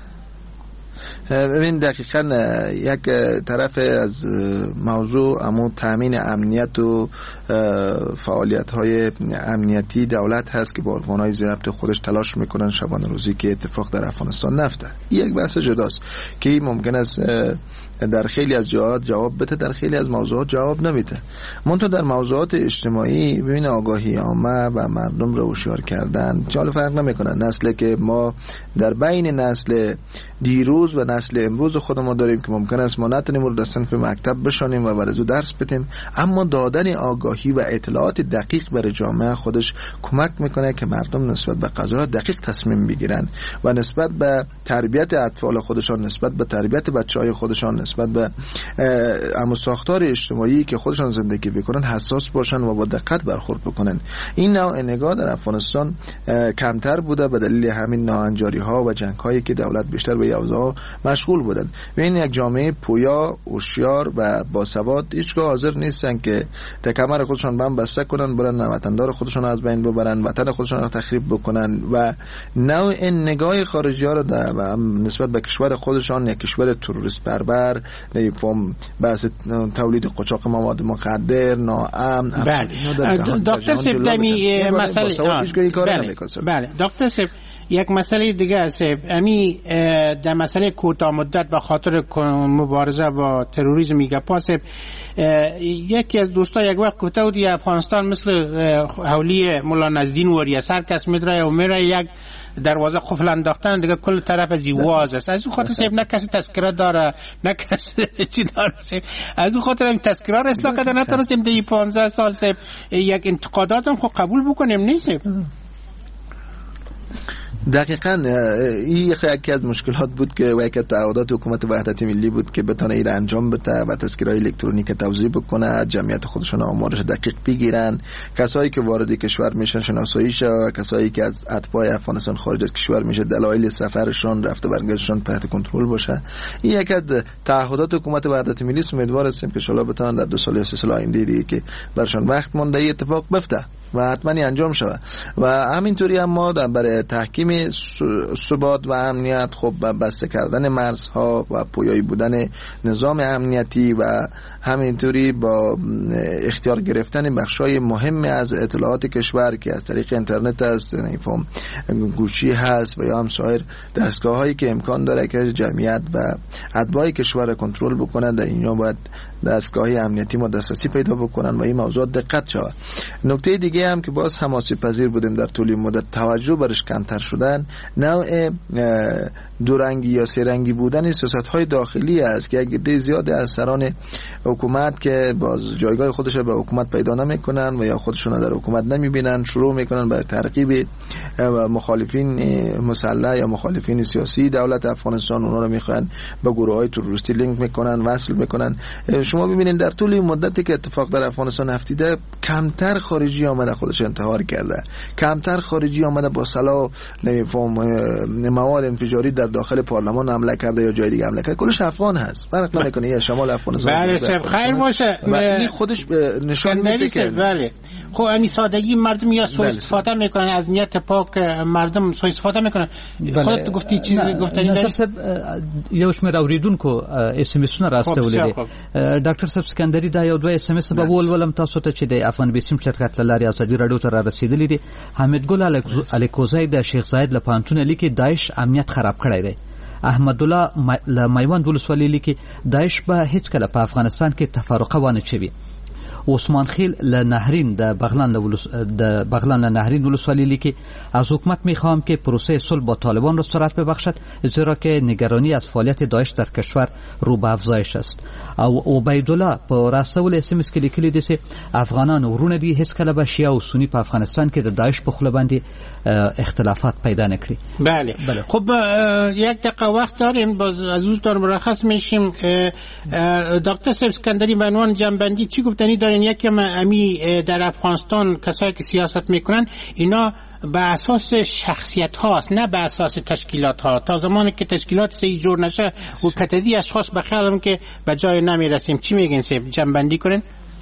ببین دقیقاً یک طرف از موضوع اما تامین امنیت و فعالیت‌های امنیتی دولت هست که با ارگان‌های ضبط خودش تلاش میکنن شبانه روزی که اتفاق در افغانستان نفته. یک بحث جداست که ممکن است در خیلی از جهات جواب بده، در خیلی از موضوعات جواب نمیده. منتها در موضوعات اجتماعی ببین آگاهی عامه و مردم رو هوشیار کردن چاله فرق نمیکنه. نسل که ما در بین نسل دیروز و نسل امروز خود ما داریم که ممکن است ما نتونیم رو دستن به مکتب بشانیم و برای درس بدیم، اما دادن آگاهی و اطلاعات دقیق برای جامعه خودش کمک میکنه که مردم نسبت به قضایا دقیق تصمیم بگیرن و نسبت به تربیت اطفال خودشان، نسبت به تربیت بچهای خودشان، نسبت به اما ساختار اجتماعی که خودشان زندگی بکنن حساس باشن و با دقت برخورد بکنن. این نوع نگاه در افغانستان کمتر بوده به دلیل همین ناهنجاری ها و جنگ هایی که دولت بیشتر به یوزا مشغول بودن. و این یک جامعه پویا، هوشیار و باسواد هیچگاه حاضر نیستن که در کمر خودشان بم بسته کنن، برن وطندار خودشون از بین ببرن، وطن خودشون رو تخریب بکنن و نوع نگاه خارجی ها رو نسبت به کشور خودشان یک کشور تروریست پرور، نمیفهم بحث تولید قاچاق مواد مخدر، ناامن. بله دکتر سپدمی مسئله بله دکتر سپ یک مسئله دیگه است. امی در مسئله کوتاه مدت به خاطر مبارزه با تروریسم میگه پاسب یکی از دوستا یک وقت گفته بود افغانستان مثل حولی مولا نزدین وری سر کس میدره و میره یک دروازه قفل انداختن دیگه کل طرف از واز است. از اون خاطر صاحب نه کسی تذکره داره نه کسی چی داره صاحب. از اون خاطر این تذکره را اصلاح کرده نتونستیم دی پانزده سال صاحب یک انتقادات هم خود قبول بکنیم نیست. دقیقاً این یکی از مشکلات بود که یکی از تعهدات حکومت وحدت ملی بود که بتونه این انجام بده و تذکره‌های الکترونیک توزیع بکنه، جمعیت خودشون آمارش دقیق بگیرن، کسایی که وارد کشور میشن شناسایی شه و کسایی که از اتباع افغانستان خارج از کشور میشه دلایل سفرشون رفته برگشتشون تحت کنترل باشه. این یکی از تعهدات حکومت وحدت ملی است. امیدوار هستیم که ان شاء الله بتونن در دو سال یا سه سال آینده دیگه که برشون وقت مونده این اتفاق بیفته و حتما انجام شود. و همینطوری هم ما برای تحکیم ثبات و امنیت خب بسته کردن مرزها و پویایی بودن نظام امنیتی و همینطوری با اختیار گرفتن بخشای مهم از اطلاعات کشور که از طریق اینترنت است، نمیفهم گوشی هست و یا هم سایر دستگاه‌هایی که امکان داره که جمعیت و اتباع کشور کنترل بکنن، در اینجا باید دستگاه‌های امنیتی ما دسترسی پیدا بکنن و این موضوع دقت شود. نکته دیگه هم که باز هم آسیب پذیر بودیم در طول مدت توجه برش کمتر شدن، نوع دو رنگی یا سه رنگی بودن سیاست‌های داخلی است که یک عده زیاد از سران حکومت که باز جایگاه خودش به حکومت پیدا نمی‌کنن و یا خودشون در حکومت نمی‌بینن شروع می‌کنن برای ترغیب مخالفین مسلح یا مخالفین سیاسی دولت افغانستان، اونا رو می‌خوان به گروه‌های تروریستی لینک می‌کنن، وصل می‌کنن. شما ببینید در طول این مدتی که اتفاق در افغانستان افتیده کمتر خارجی آمده خودش انتحار کرده، کمتر خارجی آمده با سلاح نمی‌فهم مواد انفجاری در داخل پارلمان حمله کرده یا جای دیگه حمله کرده. کلش افغان هست، فرق نمی‌کنه یا شمال افغانستان. بله سب خیر باشه. این خودش نشان میده که بله خب این سادگی مردم یا سوء استفاده میکنن از نیت پاک مردم سوء استفاده میکنن. خودت گفتی چیزی گفتنی داری؟ صاحب یو شمیر اوریدونکو اس ام اس نه راسته ولې ډاکټر صاحب سکندری دا یو دوه اس ام اس به ولولم تاسو ته چې د افغان بیسیم شرکت لاري ازادي رادیو ته را رسیدلې دي. حمید ګل الیکوزای د شیخ زاید له پانتون لیکي داعش امنیت خراب کړی دی. احمد الله له میوند ولسوالۍ لیکي داعش به هیڅ کله په افغانستان کې تفرقه ونه چوي. عثمان خیل له نهرین د بغلان له د بغلان له نهرین ولسوالی لیکي از حکومت میخوام که پروسه صلح با طالبان را سرعت ببخشد زیرا که نگرانی از فعالیت داعش در کشور رو به افزایش است. او عبیدالله په راستول اس ام اس کې لیکلي دي چې افغانان ورونه دي هیڅ کله به شیعه او سنی په افغانستان کې د داعش په خوله باندې اختلافات پیدا نکړي. بله, بله. خب یک دقیقه وقت داریم باز از اون مرخص میشیم. دکتر اسکندری به عنوان جنبندی چی گفتنی دارین؟ یکی امی در افغانستان کسایی که سیاست میکنن اینا به اساس شخصیت هاست نه به اساس تشکیلات ها. تا زمانی که تشکیلات سی جور نشه و کتدی اشخاص به خیالم که به جای نمیرسیم. چی میگین سیب جنبندی کنین؟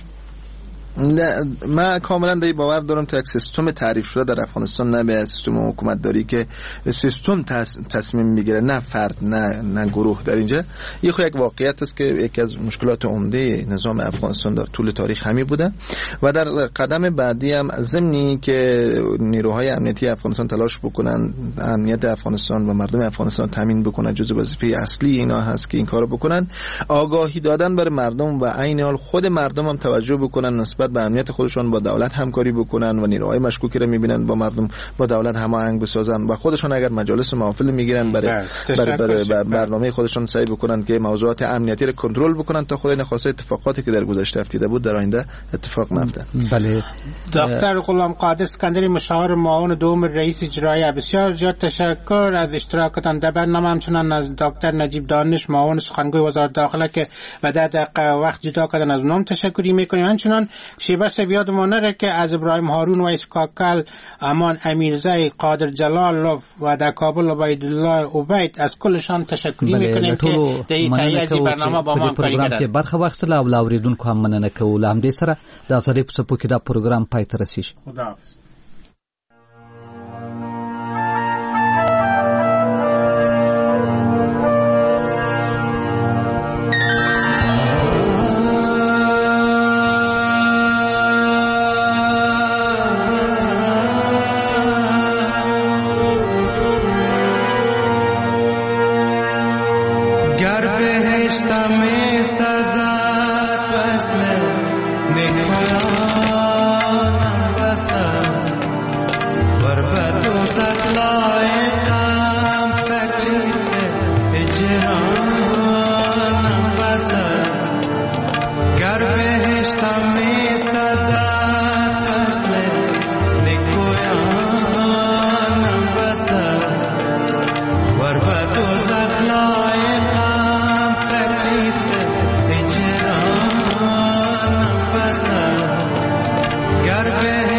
نه من کاملا به باور دارم تا یک سیستم تعریف شده در افغانستان نه به سیستم حکومت داری که سیستم تص... تصمیم میگیره نه فرد نه نه گروه. در اینجا یه خو یک واقعیت است که یکی از مشکلات عمده نظام افغانستان در طول تاریخ همی بوده و در قدم بعدی هم ضمنی که نیروهای امنیتی افغانستان تلاش بکنن امنیت افغانستان و مردم افغانستان تامین بکنن جزء وظیفه اصلی اینا هست که این کارو بکنن. آگاهی دادن بر مردم و عین حال خود مردم هم توجه بکنن نسبت به امنیت خودشون با دولت همکاری بکنن و نیروهای مشکوکی رو میبینن با مردم با دولت هماهنگ بسازن و خودشون اگر مجالس محافل میگیرن برای برای برای برنامه خودشون سعی بکنن که موضوعات امنیتی رو کنترل بکنن تا خدای نخواسته اتفاقاتی که در گذشته افتیده بود در آینده اتفاق نیفته. بله. دکتر غلام قادر اسکندری مشاور معاون دوم رئیس اجرایی، بسیار زیاد تشکر از اشتراکتان در برنامه. همچنان از دکتر نجیب دانش معاون سخنگوی وزارت داخله که و در دقیقه وقت جدا کردن از اونم تشکری میکنیم. همچنان شیباش بیادمون نره که از ابراهیم هارون و اسکاکل، امان امیرزای، قادر جلال و در کابل عبیدالله عبید از کلشان تشکری میکنیم که در این تاییزی برنامه با ما همکاری کردن. که برخه وقت لا اوریدونکو هم مننه کوو له همدې سره د ازادۍ په څپو کې دا پروګرام پای ته رسیږي. خداحافظ.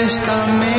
عشقم